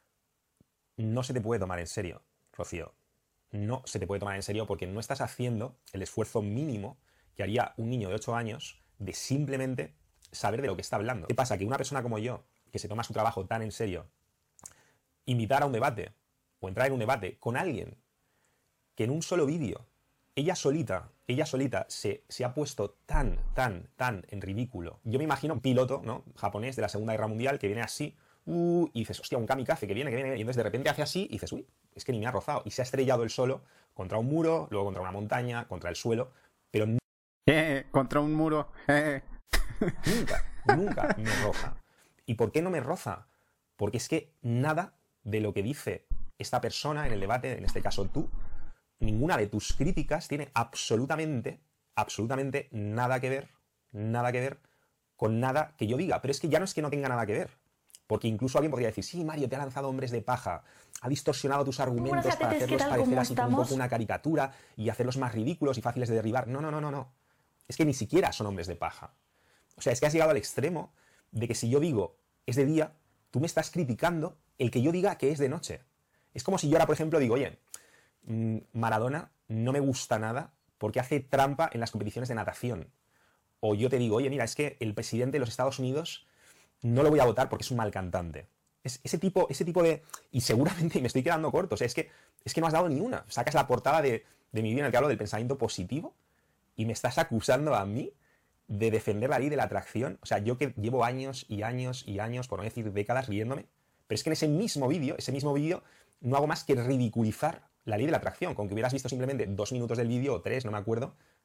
S12: no se te puede tomar en serio, Rocío. No se te puede tomar en serio porque no estás haciendo el esfuerzo mínimo que haría un niño de ocho años de simplemente saber de lo que está hablando. ¿Qué pasa? Que una persona como yo, que se toma su trabajo tan en serio, invitar a un debate o entrar en un debate con alguien que en un solo vídeo, ella solita, ella solita se, se ha puesto tan, tan, tan en ridículo. Yo me imagino un piloto, ¿no?, japonés de la Segunda Guerra Mundial que viene así, uh, y dices, hostia, un kamikaze que viene, que viene, y entonces de repente hace así y dices, uy, es que ni me ha rozado. Y se ha estrellado él solo contra un muro, luego contra una montaña, contra el suelo, pero no...
S3: Eh, contra un muro. Eh.
S12: Nunca, nunca me roza. ¿Y por qué no me roza? Porque es que nada de lo que dice esta persona en el debate, en este caso tú, ninguna de tus críticas tiene absolutamente, absolutamente nada que ver, nada que ver con nada que yo diga. Pero es que ya no es que no tenga nada que ver. Porque incluso alguien podría decir, sí, Mario, te ha lanzado hombres de paja, ha distorsionado tus argumentos
S2: Buenas,
S12: para
S2: Gatetes,
S12: hacerlos
S2: ¿qué tal?
S12: parecer
S2: ¿Cómo
S12: así como un
S2: estamos?
S12: poco una caricatura y hacerlos más ridículos y fáciles de derribar. No, no, no, no, no. Es que ni siquiera son hombres de paja. O sea, es que has llegado al extremo de que si yo digo es de día, tú me estás criticando el que yo diga que es de noche. Es como si yo ahora, por ejemplo, digo, oye, Maradona no me gusta nada porque hace trampa en las competiciones de natación. O yo te digo, oye, mira, es que el presidente de los Estados Unidos no lo voy a votar porque es un mal cantante. Es ese tipo, ese tipo de... Y seguramente me estoy quedando corto. O sea, es que, es que no has dado ni una. Sacas la portada de, de mi vídeo en el que hablo del pensamiento positivo y me estás acusando a mí de defender la ley de la atracción. O sea, yo que llevo años y años y años, por no decir décadas, riéndome. Pero es que en ese mismo vídeo, ese mismo vídeo, no hago más que ridiculizar la ley de la atracción. Con que hubieras visto simplemente dos minutos del vídeo o tres, no me acuerdo,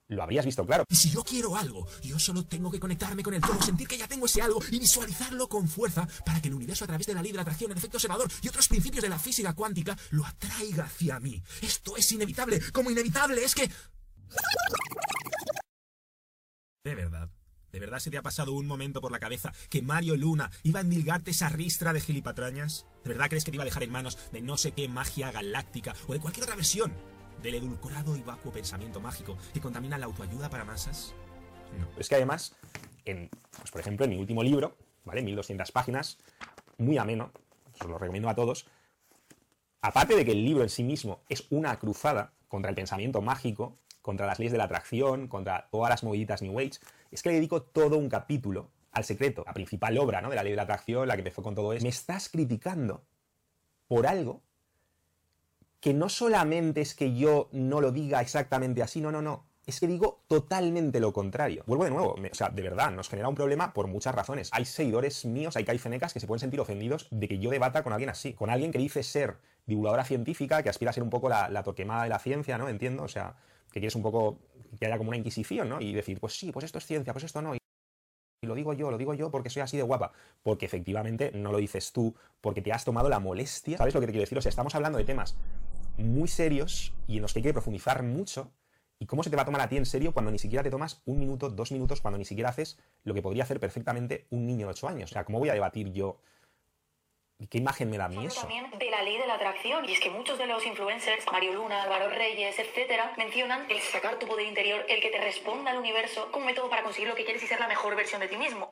S12: lo habrías visto claro.
S11: Y si yo quiero algo, yo solo tengo que conectarme con el todo, sentir que ya tengo ese algo y visualizarlo con fuerza para que el universo, a través de la ley de la atracción, el efecto observador y otros principios de la física cuántica, lo atraiga hacia mí. Esto es inevitable. Como inevitable es que... De verdad. ¿De verdad se te ha pasado un momento por la cabeza que Mario Luna iba a endilgarte esa ristra de gilipatrañas? ¿De verdad crees que te iba a dejar en manos de no sé qué magia galáctica o de cualquier otra versión del edulcorado y vacuo pensamiento mágico que contamina la autoayuda para masas?
S12: No. Es que además, en, pues por ejemplo, en mi último libro, ¿vale? mil doscientas páginas, muy ameno, os lo recomiendo a todos, aparte de que el libro en sí mismo es una cruzada contra el pensamiento mágico, contra las leyes de la atracción, contra todas las moviditas New Age, es que le dedico todo un capítulo al secreto, la principal obra, ¿no? de la ley de la atracción, la que empezó con todo esto. Me estás criticando por algo que no solamente es que yo no lo diga exactamente así, no, no, no, es que digo totalmente lo contrario. Vuelvo de nuevo, me, o sea, de verdad, nos genera un problema por muchas razones. Hay seguidores míos, hay caifenecas que se pueden sentir ofendidos de que yo debata con alguien así, con alguien que dice ser divulgadora científica, que aspira a ser un poco la, la Torquemada de la ciencia, ¿no? Entiendo, o sea, que quieres un poco que haya como una inquisición, ¿no? Y decir, pues sí, pues esto es ciencia, pues esto no. Y lo digo yo, lo digo yo porque soy así de guapa. Porque efectivamente no lo dices tú, porque te has tomado la molestia. ¿Sabes lo que te quiero decir? O sea, estamos hablando de temas muy serios y en los que hay que profundizar mucho. ¿Y cómo se te va a tomar a ti en serio cuando ni siquiera te tomas un minuto, dos minutos, cuando ni siquiera haces lo que podría hacer perfectamente un niño de ocho años? O sea, ¿cómo voy a debatir yo? ¿Qué imagen me da a mí eso?
S2: También de la ley de la atracción, y es que muchos de los influencers, Mario Luna, Álvaro Reyes, etcétera, mencionan el sacar tu poder interior, el que te responda al universo como método para conseguir lo que quieres y ser la mejor versión de ti mismo.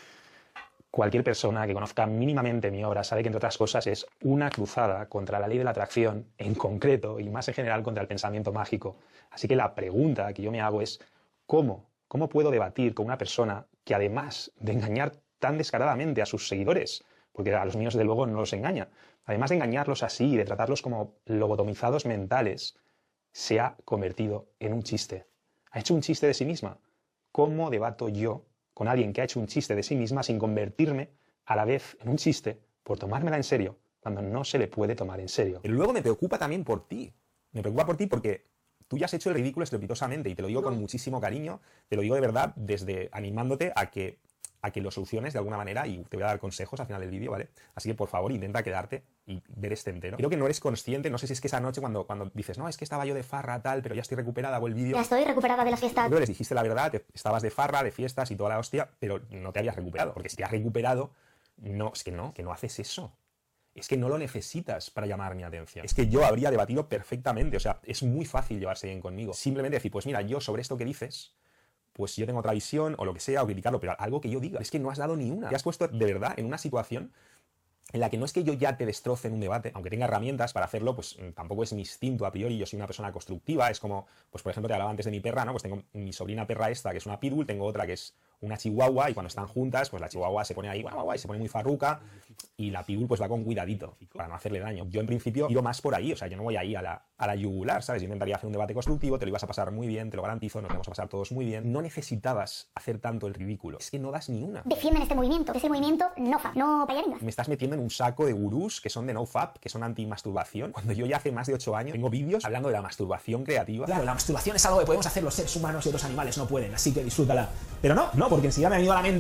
S1: Cualquier persona que conozca mínimamente mi obra sabe que, entre otras cosas, es una cruzada contra la ley de la atracción, en concreto, y más en general contra el pensamiento mágico. Así que la pregunta que yo me hago es, ¿cómo? ¿Cómo puedo debatir con una persona que, además de engañar tan descaradamente a sus seguidores, porque a los míos, desde luego, no los engaña, además de engañarlos así y de tratarlos como lobotomizados mentales, se ha convertido en un chiste? Ha hecho un chiste de sí misma. ¿Cómo debato yo con alguien que ha hecho un chiste de sí misma sin convertirme a la vez en un chiste por tomármela en serio, cuando no se le puede tomar en serio?
S12: Pero luego me preocupa también por ti. Me preocupa por ti porque tú ya has hecho el ridículo estrepitosamente y te lo digo con muchísimo cariño, te lo digo de verdad desde animándote a que a que lo soluciones de alguna manera y te voy a dar consejos al final del vídeo, ¿vale? Así que, por favor, intenta quedarte y ver este entero. Creo que no eres consciente, no sé si es que esa noche cuando, cuando dices, no, es que estaba yo de farra, tal, pero ya estoy recuperada, hago el vídeo.
S13: Ya estoy recuperada de las fiestas.
S12: Pero les dijiste la verdad, te, estabas de farra, de fiestas y toda la hostia, pero no te habías recuperado. Porque si te has recuperado, no, es que no, que no haces eso. Es que no lo necesitas para llamar mi atención. Es que yo habría debatido perfectamente, o sea, es muy fácil llevarse bien conmigo. Simplemente decir, pues mira, yo sobre esto que dices, pues yo tengo otra visión o lo que sea, o criticarlo, pero algo que yo diga. Es que no has dado ni una. Te has puesto de verdad en una situación en la que no es que yo ya te destroce en un debate, aunque tenga herramientas para hacerlo, pues tampoco es mi instinto a priori, yo soy una persona constructiva, es como, pues por ejemplo, te hablaba antes de mi perra, ¿no? Pues tengo mi sobrina perra esta, que es una pitbull, tengo otra que es una chihuahua, y cuando están juntas, pues la chihuahua se pone ahí, guau, guau, y se pone muy farruca, y la pitbull pues va con cuidadito, para no hacerle daño. Yo en principio tiro más por ahí, o sea, yo no voy ahí a la, a la yugular, ¿sabes? Yo intentaría hacer un debate constructivo, te lo ibas a pasar muy bien, te lo garantizo, nos vamos a pasar todos muy bien. No necesitabas hacer tanto el ridículo, es que no das ni una.
S13: Defienden este movimiento, ese movimiento no fab, no payaringas.
S12: Me estás metiendo en un saco de gurús que son de nofap, que son anti-masturbación, cuando yo ya hace más de ocho años tengo vídeos hablando de la masturbación creativa.
S5: Claro, la masturbación es algo que podemos hacer los seres humanos y otros animales no pueden, así que disfrútala. Pero no, no, porque enseguida me ha venido a la mente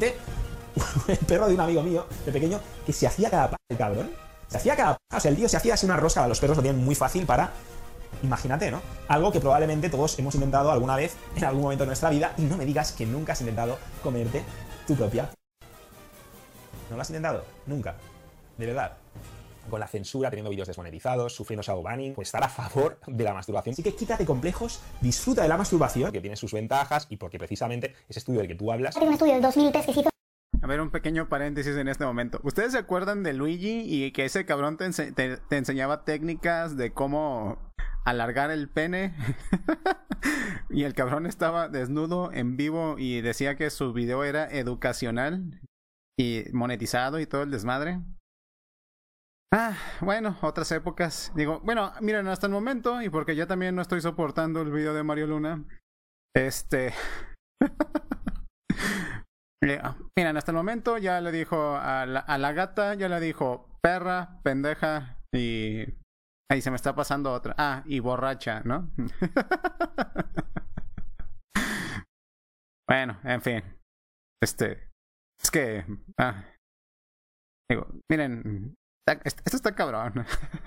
S5: el perro de un amigo mío, de pequeño, que se hacía cada paja, el cabrón. Se hacía cada paja, o sea, el tío se hacía así una rosca, los perros lo tienen muy fácil para... Imagínate, ¿no? Algo que probablemente todos hemos intentado alguna vez, en algún momento de nuestra vida, y no me digas que nunca has intentado comerte tu propia... ¿No lo has intentado? Nunca. De verdad. Con la censura, teniendo vídeos desmonetizados, sufriendo shadowbanning, pues estar a favor de la masturbación. Así que quítate complejos, disfruta de la masturbación, que tiene sus ventajas y porque precisamente ese estudio del que tú hablas...
S13: Hay un estudio del dos mil tres que se hizo...
S3: A ver, un pequeño paréntesis en este momento. ¿Ustedes se acuerdan de Luigi y que ese cabrón te, ense te, te enseñaba técnicas de cómo alargar el pene? Y el cabrón estaba desnudo en vivo y decía que su video era educacional y monetizado y todo el desmadre. Ah, bueno, otras épocas. Digo, bueno, miren, hasta el momento, y porque yo también no estoy soportando el video de Mario Luna, este... Miren, hasta el momento ya le dijo a la, a la gata, ya le dijo perra, pendeja y... Ahí se me está pasando otra. Ah, y borracha, ¿no? Bueno, en fin. Este. Es que. Ah, digo, miren. Esto está cabrón.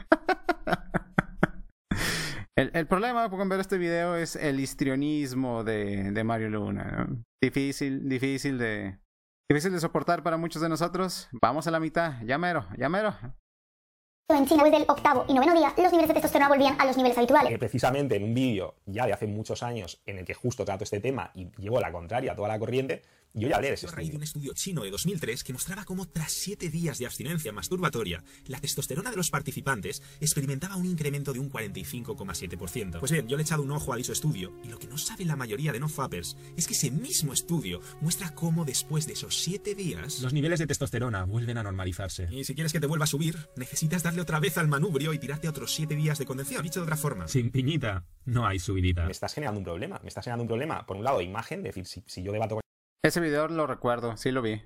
S3: el, el problema con ver este video es el histrionismo de, de Mario Luna, ¿no? Difícil, difícil de. Difícil de soportar para muchos de nosotros. Vamos a la mitad. Ya mero, ya mero.
S13: En China, desde el octavo y noveno día, los niveles de testosterona volvían a los niveles habituales.
S1: Que precisamente en un vídeo ya de hace muchos años en el que justo trato este tema y llevo la contraria a toda la corriente, yo ya hablé de ese
S11: A raíz de
S1: estudio.
S11: un estudio chino de dos mil tres que mostraba cómo tras siete días de abstinencia masturbatoria, la testosterona de los participantes experimentaba un incremento de un cuarenta y cinco coma siete por ciento. Pues bien, yo le he echado un ojo a dicho estudio y lo que no sabe la mayoría de no-fappers es que ese mismo estudio muestra cómo después de esos siete días
S14: los niveles de testosterona vuelven a normalizarse.
S11: Y si quieres que te vuelva a subir, necesitas darle otra vez al manubrio y tirarte otros siete días de condensación. Dicho de otra forma.
S14: Sin piñita, no hay subidita.
S1: Me estás generando un problema. Me estás generando un problema, por un lado, de imagen, es decir, si, si yo debato con
S3: Ese video lo recuerdo, sí lo vi.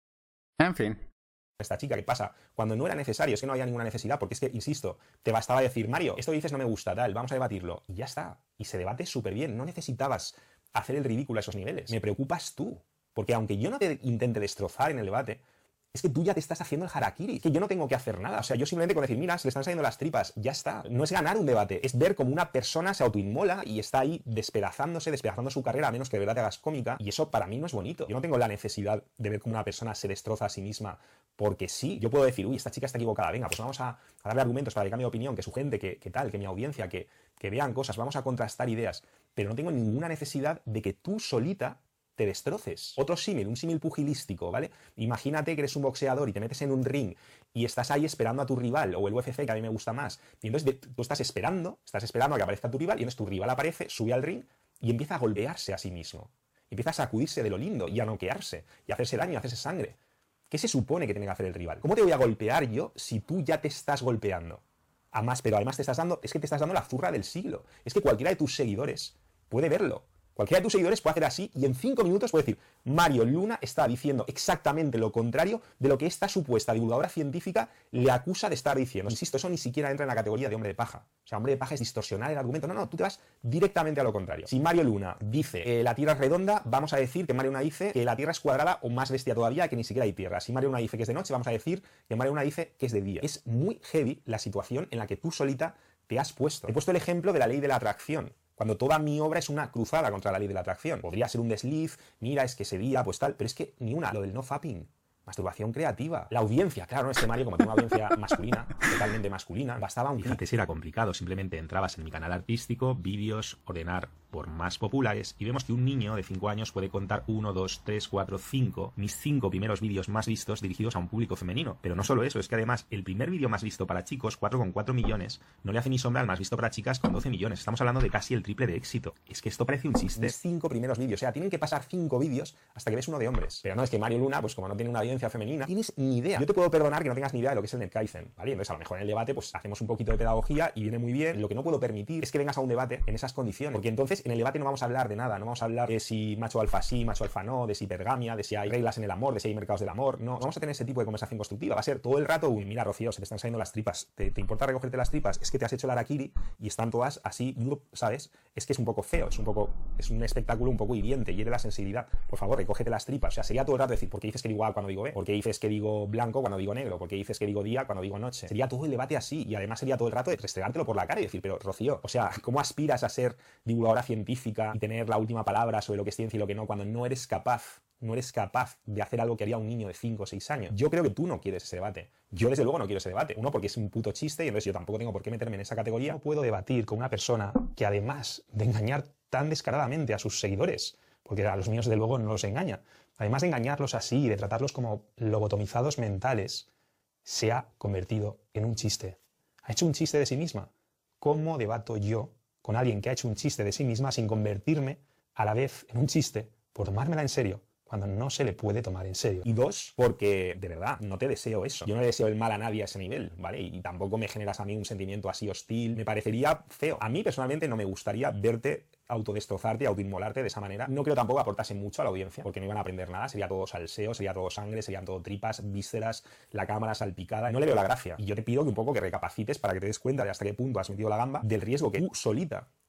S3: En fin.
S1: esta chica, ¿qué pasa? Cuando no era necesario, es que no había ninguna necesidad, porque es que, insisto, te bastaba decir, Mario, esto que dices no me gusta, tal, vamos a debatirlo. Y ya está. Y se debate súper bien. No necesitabas hacer el ridículo a esos niveles. Me preocupas tú. Porque aunque yo no te intente destrozar en el debate, es que tú ya te estás haciendo el harakiri. Es que yo no tengo que hacer nada. O sea, yo simplemente con decir, mira, se le están saliendo las tripas, ya está. No es ganar un debate, es ver cómo una persona se autoinmola y está ahí despedazándose, despedazando su carrera, a menos que de verdad te hagas cómica. Y eso para mí no es bonito. Yo no tengo la necesidad de ver cómo una persona se destroza a sí misma porque sí. Yo puedo decir, uy, esta chica está equivocada, venga, pues vamos a, a darle argumentos para que cambie de opinión, que su gente, que, que tal, que mi audiencia, que, que vean cosas, vamos a contrastar ideas. Pero no tengo ninguna necesidad de que tú solita te destroces. Otro símil, un símil pugilístico, ¿vale? Imagínate que eres un boxeador y te metes en un ring y estás ahí esperando a tu rival, o el U F C, que a mí me gusta más, y entonces de, tú estás esperando, estás esperando a que aparezca tu rival, y entonces tu rival aparece, sube al ring y empieza a golpearse a sí mismo. Empieza a sacudirse de lo lindo y a noquearse, y a hacerse daño, y a hacerse sangre. ¿Qué se supone que tiene que hacer el rival? ¿Cómo te voy a golpear yo si tú ya te estás golpeando? Además, pero además te estás dando, es que te estás dando la zurra del siglo. Es que cualquiera de tus seguidores puede verlo. Cualquiera de tus seguidores puede hacer así y en cinco minutos puede decir, Mario Luna está diciendo exactamente lo contrario de lo que esta supuesta divulgadora científica le acusa de estar diciendo. Insisto, eso ni siquiera entra en la categoría de hombre de paja. O sea, hombre de paja es distorsionar el argumento. No, no, tú te vas directamente a lo contrario. Si Mario Luna dice que la Tierra es redonda, vamos a decir que Mario Luna dice que la Tierra es cuadrada, o más bestia todavía, que ni siquiera hay Tierra. Si Mario Luna dice que es de noche, vamos a decir que Mario Luna dice que es de día. Es muy heavy la situación en la que tú solita te has puesto. He puesto el ejemplo de la ley de la atracción. Cuando toda mi obra es una cruzada contra la ley de la atracción. Podría ser un desliz, mira, es que ese día, pues tal, pero es que ni una. Lo del no fapping, masturbación creativa. La audiencia, claro, no, este Mario, como tiene una audiencia masculina, totalmente masculina, bastaba un...
S12: Antes era complicado, simplemente entrabas en mi canal artístico, vídeos, ordenar por más populares, y vemos que un niño de cinco años puede contar uno, dos, tres, cuatro, cinco, mis cinco primeros vídeos más vistos dirigidos a un público femenino. Pero no solo eso, es que además el primer vídeo más visto para chicos, cuatro coma cuatro millones, no le hace ni sombra al más visto para chicas con doce millones. Estamos hablando de casi el triple de éxito. Es que esto parece un chiste.
S1: Mis cinco primeros vídeos, o sea, tienen que pasar cinco vídeos hasta que ves uno de hombres. Pero no, es que Mario Luna, pues como no tiene una audiencia femenina, tienes ni idea. Yo te puedo perdonar que no tengas ni idea de lo que es el Netkaizen, ¿vale? Entonces a lo mejor en el debate pues hacemos un poquito de pedagogía y viene muy bien. Lo que no puedo permitir es que vengas a un debate en esas condiciones, porque entonces en el debate no vamos a hablar de nada, no vamos a hablar de si macho alfa sí, macho alfa no, de si hipergamia, de si hay reglas en el amor, de si hay mercados del amor. No, no vamos a tener ese tipo de conversación constructiva. Va a ser todo el rato un, mira, Rocío, se te están saliendo las tripas, ¿te, te importa recogerte las tripas? Es que te has hecho el harakiri y están todas así, ¿sabes? Es que es un poco feo, es un poco, es un espectáculo un poco hiriente, hiere la sensibilidad. Por favor, recógete las tripas. O sea, sería todo el rato decir, ¿por qué dices que digo A cuando digo B? ¿Por qué dices que digo blanco cuando digo negro? ¿Por qué dices que digo día cuando digo noche? Sería todo el debate así, y además sería todo el rato de restregártelo por la cara y decir, pero Rocío, o sea, ¿cómo aspiras a ser divulgadora científica y tener la última palabra sobre lo que es ciencia y lo que no, cuando no eres capaz, no eres capaz de hacer algo que haría un niño de cinco o seis años? Yo creo que tú no quieres ese debate. Yo desde luego no quiero ese debate. Uno, porque es un puto chiste y entonces yo tampoco tengo por qué meterme en esa categoría. No puedo debatir con una persona que, además de engañar tan descaradamente a sus seguidores, porque a los míos desde luego no los engaña, además de engañarlos así y de tratarlos como lobotomizados mentales, se ha convertido en un chiste. Ha hecho un chiste de sí misma. ¿Cómo debato yo con alguien que ha hecho un chiste de sí misma sin convertirme a la vez en un chiste por tomármela en serio, cuando no se le puede tomar en serio? Y dos, porque de verdad no te deseo eso. Yo no le deseo el mal a nadie a ese nivel, ¿vale? Y tampoco me generas a mí un sentimiento así hostil. Me parecería feo. A mí personalmente no me gustaría verte autodestrozarte, autoinmolarte de esa manera. No creo tampoco aportase mucho a la audiencia, porque no iban a aprender nada. Sería todo salseo, sería todo sangre, serían todo tripas, vísceras, la cámara salpicada. No le veo la gracia. Y yo te pido que un poco que recapacites para que te des cuenta de hasta qué punto has metido la gamba, del riesgo que tú solita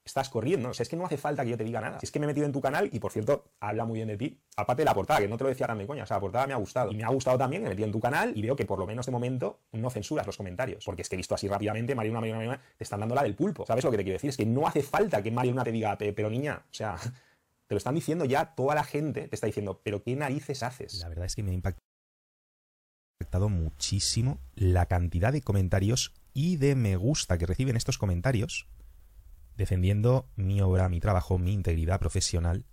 S12: estás corriendo. O sea, es que no hace falta que yo te diga nada. Si es que me he metido en tu canal y, por cierto, habla muy bien de ti. Aparte de la portada, que no te lo decía tan de coña. O sea, la portada me ha gustado. Y me ha gustado también, me he metido en tu canal y veo que por lo menos de momento no censuras los comentarios. Porque es que he visto así rápidamente, María Luna, María Luna, te están dando la del pulpo. ¿Sabes lo que te quiero decir? Es que no hace falta que María Luna te diga, pero niña, o sea, te lo están diciendo ya, toda la gente te está diciendo, pero ¿qué narices haces?
S15: La verdad es que me ha impactado muchísimo la cantidad de comentarios y de me gusta que reciben estos comentarios defendiendo mi obra, mi trabajo, mi integridad profesional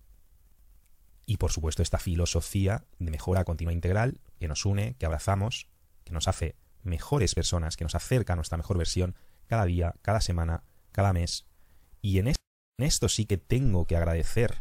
S15: y, por supuesto, esta filosofía de mejora continua integral que nos une, que abrazamos, que nos hace mejores personas, que nos acerca a nuestra mejor versión cada día, cada semana, cada mes. Y en esto sí que tengo que agradecer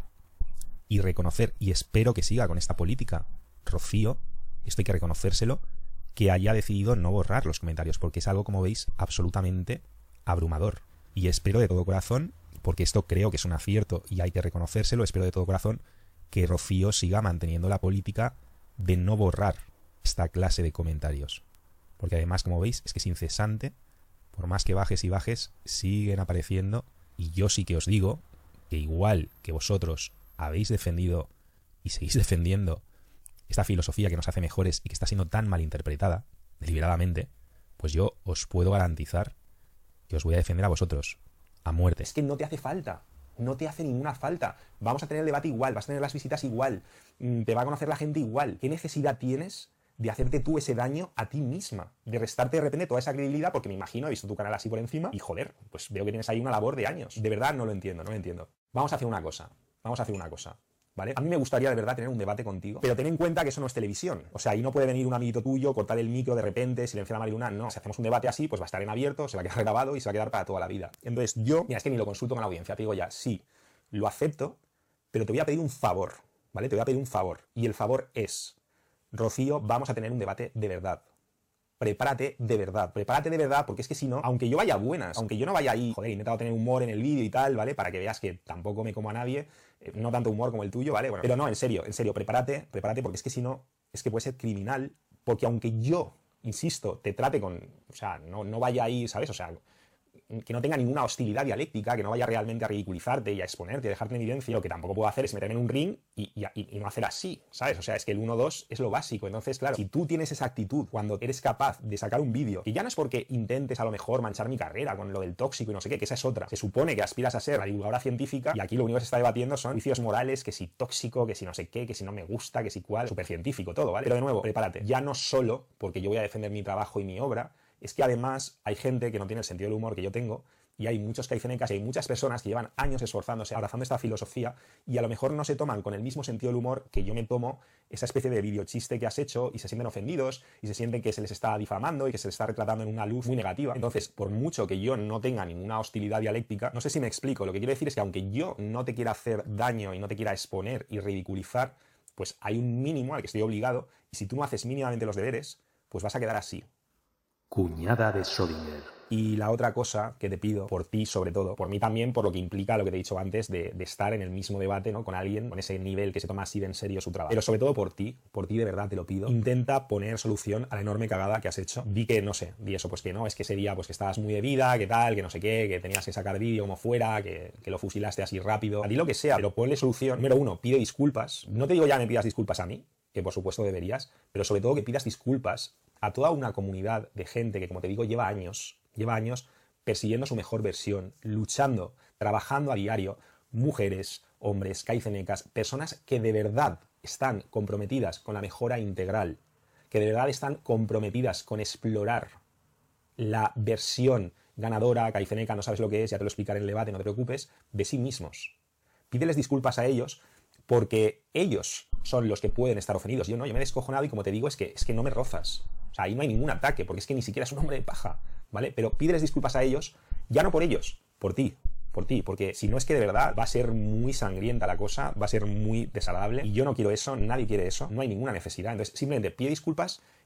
S15: y reconocer, y espero que siga con esta política, Rocío, esto hay que reconocérselo, que haya decidido no borrar los comentarios, porque es algo, como veis, absolutamente abrumador. Y espero de todo corazón, porque esto creo que es un acierto y hay que reconocérselo, espero de todo corazón que Rocío siga manteniendo la política de no borrar esta clase de comentarios. Porque además, como veis, es que es incesante, por más que bajes y bajes, siguen apareciendo. Y yo sí que os digo que igual que vosotros habéis defendido y seguís defendiendo esta filosofía que nos hace mejores y que está siendo tan mal interpretada, deliberadamente, pues yo os puedo garantizar que os voy a defender a vosotros, a muerte.
S12: Es que no te hace falta, no te hace ninguna falta. Vamos a tener el debate igual, vas a tener las visitas igual, te va a conocer la gente igual. ¿Qué necesidad tienes de hacerte tú ese daño a ti misma? De restarte de repente toda esa credibilidad, porque me imagino, he visto tu canal así por encima, y joder, pues veo que tienes ahí una labor de años. De verdad no lo entiendo, no lo entiendo. Vamos a hacer una cosa, vamos a hacer una cosa. ¿Vale? A mí me gustaría de verdad tener un debate contigo, pero ten en cuenta que eso no es televisión. O sea, ahí no puede venir un amiguito tuyo, cortar el micro de repente, silenciar a María Luna. No, si hacemos un debate así, pues va a estar en abierto, se va a quedar grabado y se va a quedar para toda la vida. Entonces yo, mira, es que ni lo consulto con la audiencia, te digo ya, sí, lo acepto, pero te voy a pedir un favor, ¿vale? Te voy a pedir un favor. Y el favor es, Rocío, vamos a tener un debate de verdad. Prepárate de verdad, prepárate de verdad, porque es que si no, aunque yo vaya a buenas, aunque yo no vaya ahí, joder, he intentado tener humor en el vídeo y tal, ¿vale? Para que veas que tampoco me como a nadie, eh, no tanto humor como el tuyo, ¿vale? Bueno, pero no, en serio, en serio, prepárate, prepárate, porque es que si no, es que puede ser criminal, porque aunque yo, insisto, te trate con, o sea, no, no vaya ahí, ¿sabes? O sea, que no tenga ninguna hostilidad dialéctica, que no vaya realmente a ridiculizarte y a exponerte, a dejarte en evidencia, lo que tampoco puedo hacer es meterme en un ring y, y, y no hacer así, ¿sabes? O sea, es que el uno dos es lo básico. Entonces, claro, si tú tienes esa actitud cuando eres capaz de sacar un vídeo, que ya no es porque intentes a lo mejor manchar mi carrera con lo del tóxico y no sé qué, que esa es otra. Se supone que aspiras a ser la divulgadora científica y aquí lo único que se está debatiendo son juicios morales, que si tóxico, que si no sé qué, que si no me gusta, que si cuál, súper científico todo, ¿vale? Pero de nuevo, prepárate. Ya no solo porque yo voy a defender mi trabajo y mi obra, es que además hay gente que no tiene el sentido del humor que yo tengo. Y hay muchos caicenecas y hay muchas personas que llevan años esforzándose, abrazando esta filosofía y a lo mejor no se toman con el mismo sentido del humor que yo me tomo esa especie de videochiste que has hecho y se sienten ofendidos y se sienten que se les está difamando y que se les está retratando en una luz muy negativa. Entonces, por mucho que yo no tenga ninguna hostilidad dialéctica, no sé si me explico, lo que quiero decir es que aunque yo no te quiera hacer daño y no te quiera exponer y ridiculizar, pues hay un mínimo al que estoy obligado y si tú no haces mínimamente los deberes, pues vas a quedar así.
S1: Cuñada de Schrödinger.
S12: Y la otra cosa que te pido, por ti sobre todo, por mí también, por lo que implica lo que te he dicho antes, de, de estar en el mismo debate, ¿no? Con alguien, con ese nivel que se toma así de en serio su trabajo. Pero sobre todo por ti, por ti de verdad te lo pido, intenta poner solución a la enorme cagada que has hecho. Di que, no sé, di eso, pues que no, es que ese día pues que estabas muy de vida, que tal, que no sé qué, que tenías que sacar vídeo como fuera, que, que lo fusilaste así rápido. Di lo que sea, pero ponle solución. Número uno, pide disculpas. No te digo ya me pidas disculpas a mí, que por supuesto deberías, pero sobre todo que pidas disculpas a toda una comunidad de gente que, como te digo, lleva años, lleva años persiguiendo su mejor versión, luchando, trabajando a diario, mujeres, hombres, caicenecas, personas que de verdad están comprometidas con la mejora integral, que de verdad están comprometidas con explorar la versión ganadora, caiceneca, no sabes lo que es, ya te lo explicaré en el debate, no te preocupes, de sí mismos. Pídeles disculpas a ellos porque ellos son los que pueden estar ofendidos. Yo no, yo me he descojonado y como te digo, es que, es que no me rozas. O sea, ahí no hay ningún ataque, porque es que ni siquiera es un hombre de paja, ¿vale? Pero pídeles disculpas a ellos, ya no por ellos, por ti, por ti, porque si no es que de verdad va a ser muy sangrienta la cosa, va a ser muy desagradable, y yo no quiero eso, nadie quiere eso, no hay ninguna necesidad. Entonces, simplemente pide disculpas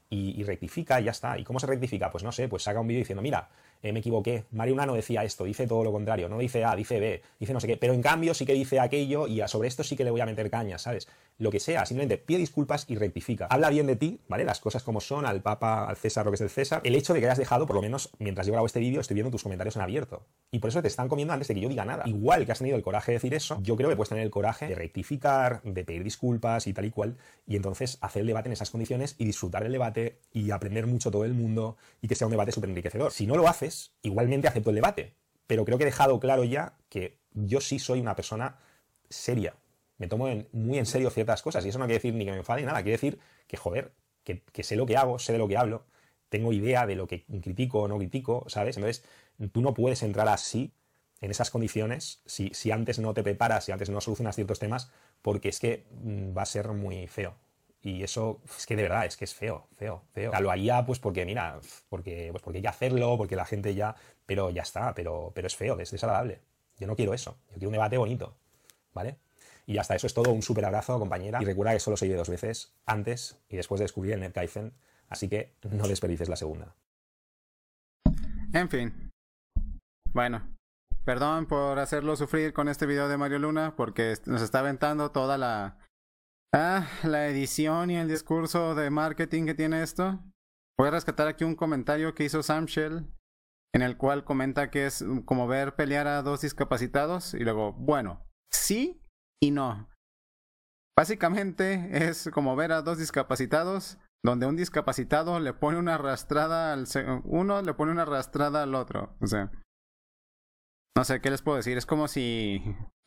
S12: y, y rectifica y ya está. ¿Y cómo se rectifica? Pues no sé, pues saca un vídeo diciendo, mira, eh, me equivoqué, Mario Luna no decía esto, dice todo lo contrario, no dice A, dice B, dice no sé qué, pero en cambio sí que dice aquello y a sobre esto sí que le voy a meter caña, ¿sabes? Lo que sea, simplemente pide disculpas y rectifica. Habla bien de ti, ¿vale? Las cosas como son, al Papa, al César, lo que es del César. El hecho de que hayas dejado, por lo menos mientras yo grabo este vídeo, estoy viendo tus comentarios en abierto. Y por eso te están comiendo antes de que yo diga nada. Igual que has tenido el coraje de decir eso, yo creo que puedes tener el coraje de rectificar, de pedir disculpas y tal y cual, y entonces hacer el debate en esas condiciones y disfrutar del debate y aprender mucho todo el mundo y que sea un debate súper enriquecedor. Si no lo haces, igualmente acepto el debate, pero creo que he dejado claro ya que yo sí soy una persona seria. Me tomo en, muy en serio ciertas cosas y eso no quiere decir ni que me enfade ni nada, quiere decir que, joder, que, que sé lo que hago, sé de lo que hablo, tengo idea de lo que critico o no critico, ¿sabes? Entonces, tú no puedes entrar así, en esas condiciones, si, si antes no te preparas, si antes no solucionas ciertos temas, porque es que mm, va a ser muy feo. Y eso, es que de verdad, es que es feo, feo, feo. O sea, lo haría pues porque, mira, porque, pues porque hay que hacerlo, porque la gente ya... Pero ya está, pero, pero es feo, es desagradable. Yo no quiero eso, yo quiero un debate bonito, ¿vale? Y hasta eso es todo, un súper abrazo, compañera. Y recuerda que solo se vive dos veces, antes y después de descubrir el NetKaizen, así que no desperdicies la segunda.
S3: En fin. Bueno, perdón por hacerlo sufrir con este video de Mario Luna, porque nos está aventando toda la... Ah, la edición y el discurso de marketing que tiene esto. Voy a rescatar aquí un comentario que hizo Sam Shell, en el cual comenta que es como ver pelear a dos discapacitados, y luego, bueno, sí y no. Básicamente es como ver a dos discapacitados, donde un discapacitado le pone una arrastrada al... Uno le pone una arrastrada al otro. O sea, no sé, ¿qué les puedo decir? Es como si...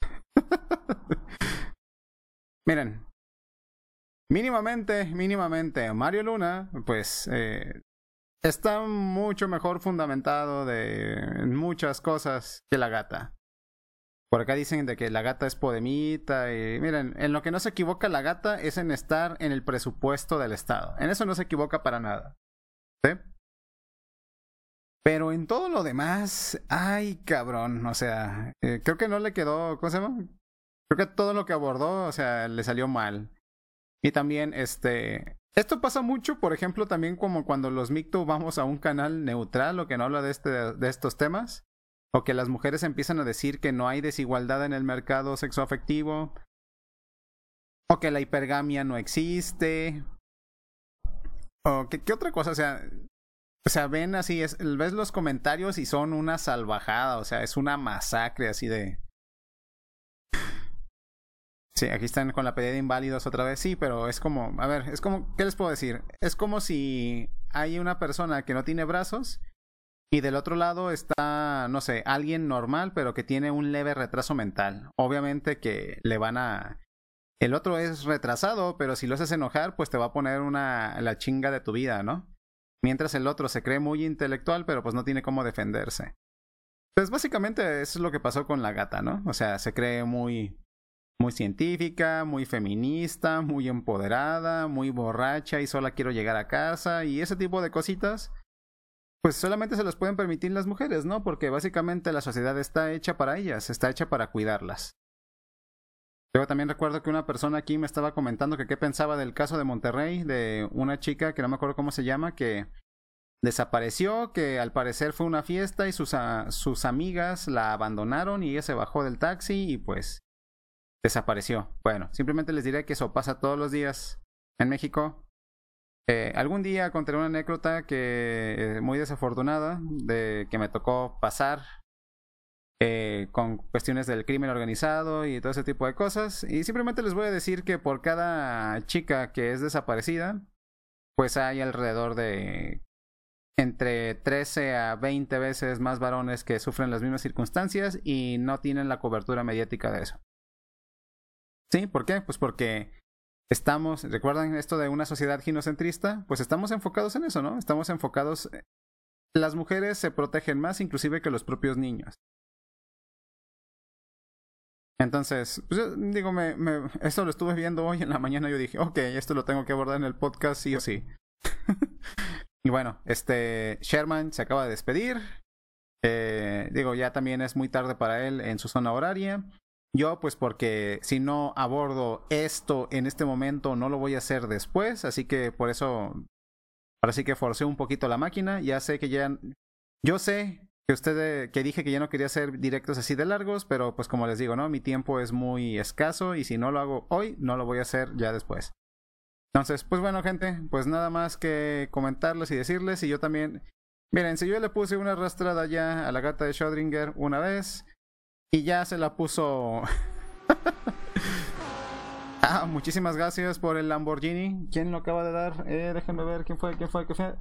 S3: Miren, mínimamente, mínimamente, Mario Luna, pues, eh, está mucho mejor fundamentado de en muchas cosas que la gata. Por acá dicen de que la gata es podemita y miren, en lo que no se equivoca la gata es en estar en el presupuesto del Estado. En eso no se equivoca para nada. ¿Sí? Pero en todo lo demás, ay cabrón, o sea, eh, creo que no le quedó, ¿cómo se llama? Creo que todo lo que abordó, o sea, le salió mal. Y también, este... Esto pasa mucho, por ejemplo, también como cuando los Micto vamos a un canal neutral o que no habla de, este, de estos temas. O que las mujeres empiezan a decir que no hay desigualdad en el mercado sexoafectivo. O que la hipergamia no existe. O que, ¿qué otra cosa? O sea, o sea, ven así, es, ves los comentarios y son una salvajada. O sea, es una masacre así de... Sí, aquí están con la pedida de inválidos otra vez. Sí, pero es como, a ver, es como, ¿qué les puedo decir? Es como si hay una persona que no tiene brazos y del otro lado está, no sé, alguien normal, pero que tiene un leve retraso mental. Obviamente que le van a... El otro es retrasado, pero si lo haces enojar, pues te va a poner una la chinga de tu vida, ¿no? Mientras el otro se cree muy intelectual, pero pues no tiene cómo defenderse. Pues básicamente eso es lo que pasó con la gata, ¿no? O sea, se cree muy... Muy científica, muy feminista, muy empoderada, muy borracha y sola quiero llegar a casa y ese tipo de cositas, pues solamente se las pueden permitir las mujeres, ¿no? Porque básicamente la sociedad está hecha para ellas, está hecha para cuidarlas. Luego también recuerdo que una persona aquí me estaba comentando que qué pensaba del caso de Monterrey, de una chica que no me acuerdo cómo se llama, que desapareció, que al parecer fue una fiesta y sus, a, sus amigas la abandonaron y ella se bajó del taxi y pues... desapareció. Bueno, simplemente les diré que eso pasa todos los días en México. Eh, algún día contaré una anécdota que eh, muy desafortunada de que me tocó pasar eh, con cuestiones del crimen organizado y todo ese tipo de cosas. Y simplemente les voy a decir que por cada chica que es desaparecida, pues hay alrededor de entre trece a veinte veces más varones que sufren las mismas circunstancias y no tienen la cobertura mediática de eso. Sí, ¿por qué? Pues porque estamos, ¿recuerdan esto de una sociedad ginocentrista? Pues estamos enfocados en eso, ¿no? Estamos enfocados, las mujeres se protegen más inclusive que los propios niños. Entonces, pues yo digo, me, me, esto lo estuve viendo hoy en la mañana y yo dije, ok, esto lo tengo que abordar en el podcast sí o sí. Y bueno, este Sherman se acaba de despedir. Eh, digo, ya también es muy tarde para él en su zona horaria. Yo, pues porque si no abordo esto en este momento, no lo voy a hacer después, así que por eso Ahora sí que forcé un poquito la máquina. Ya sé que ya... Yo sé que usted... Que dije que ya no quería hacer directos así de largos, pero pues como les digo, ¿no? Mi tiempo es muy escaso y si no lo hago hoy, no lo voy a hacer ya después. Entonces, pues bueno, gente, pues nada más que comentarles y decirles. Y yo también... Miren, si yo le puse una arrastrada ya a la gata de Schrödinger una vez y ya se la puso... Ah, muchísimas gracias por el Lamborghini. ¿Quién lo acaba de dar? Eh, déjenme ver quién fue, quién fue, quién fue.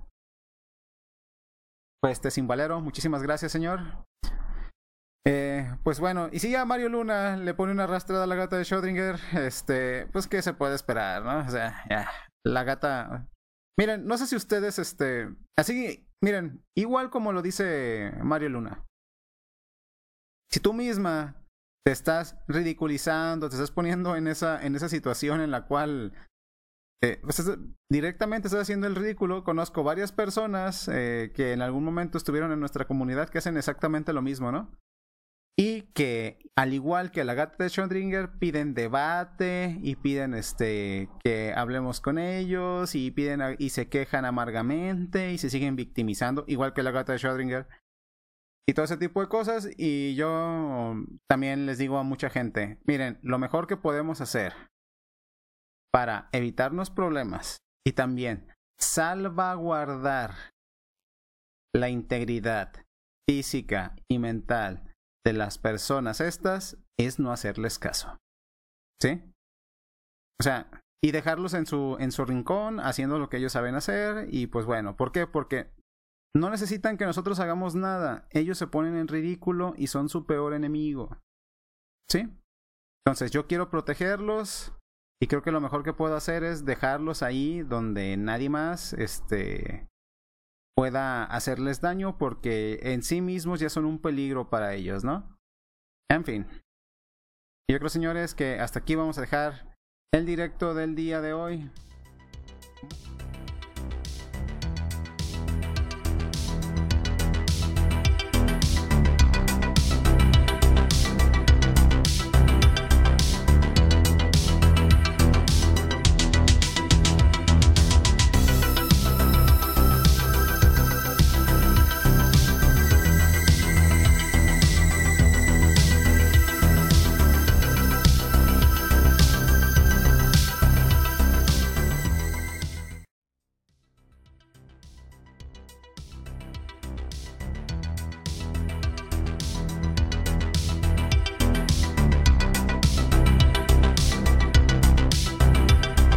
S3: Pues este Simbalero, muchísimas gracias, señor. Eh, pues bueno, y si ya Mario Luna le pone una arrastrada a la gata de Schrödinger, este, pues qué se puede esperar, ¿no? O sea, ya, la gata. Miren, no sé si ustedes, este, así, miren, igual como lo dice Mario Luna. Si tú misma te estás ridiculizando, te estás poniendo en esa, en esa situación en la cual eh, pues es, directamente estás haciendo el ridículo. Conozco varias personas eh, que en algún momento estuvieron en nuestra comunidad que hacen exactamente lo mismo, ¿no? Y que, al igual que la gata de Schrödinger, piden debate y piden este que hablemos con ellos y piden y se quejan amargamente y se siguen victimizando, igual que la gata de Schrödinger. Y todo ese tipo de cosas. Y yo también les digo a mucha gente, miren, lo mejor que podemos hacer para evitarnos problemas y también salvaguardar la integridad física y mental de las personas estas es no hacerles caso. ¿Sí? O sea, y dejarlos en su, en su rincón haciendo lo que ellos saben hacer. Y pues bueno, ¿por qué? Porque no necesitan que nosotros hagamos nada. Ellos se ponen en ridículo y son su peor enemigo. ¿Sí? Entonces yo quiero protegerlos y creo que lo mejor que puedo hacer es dejarlos ahí donde nadie más este, pueda hacerles daño, porque en sí mismos ya son un peligro para ellos, ¿no? En fin. Yo creo, señores, que hasta aquí vamos a dejar el directo del día de hoy.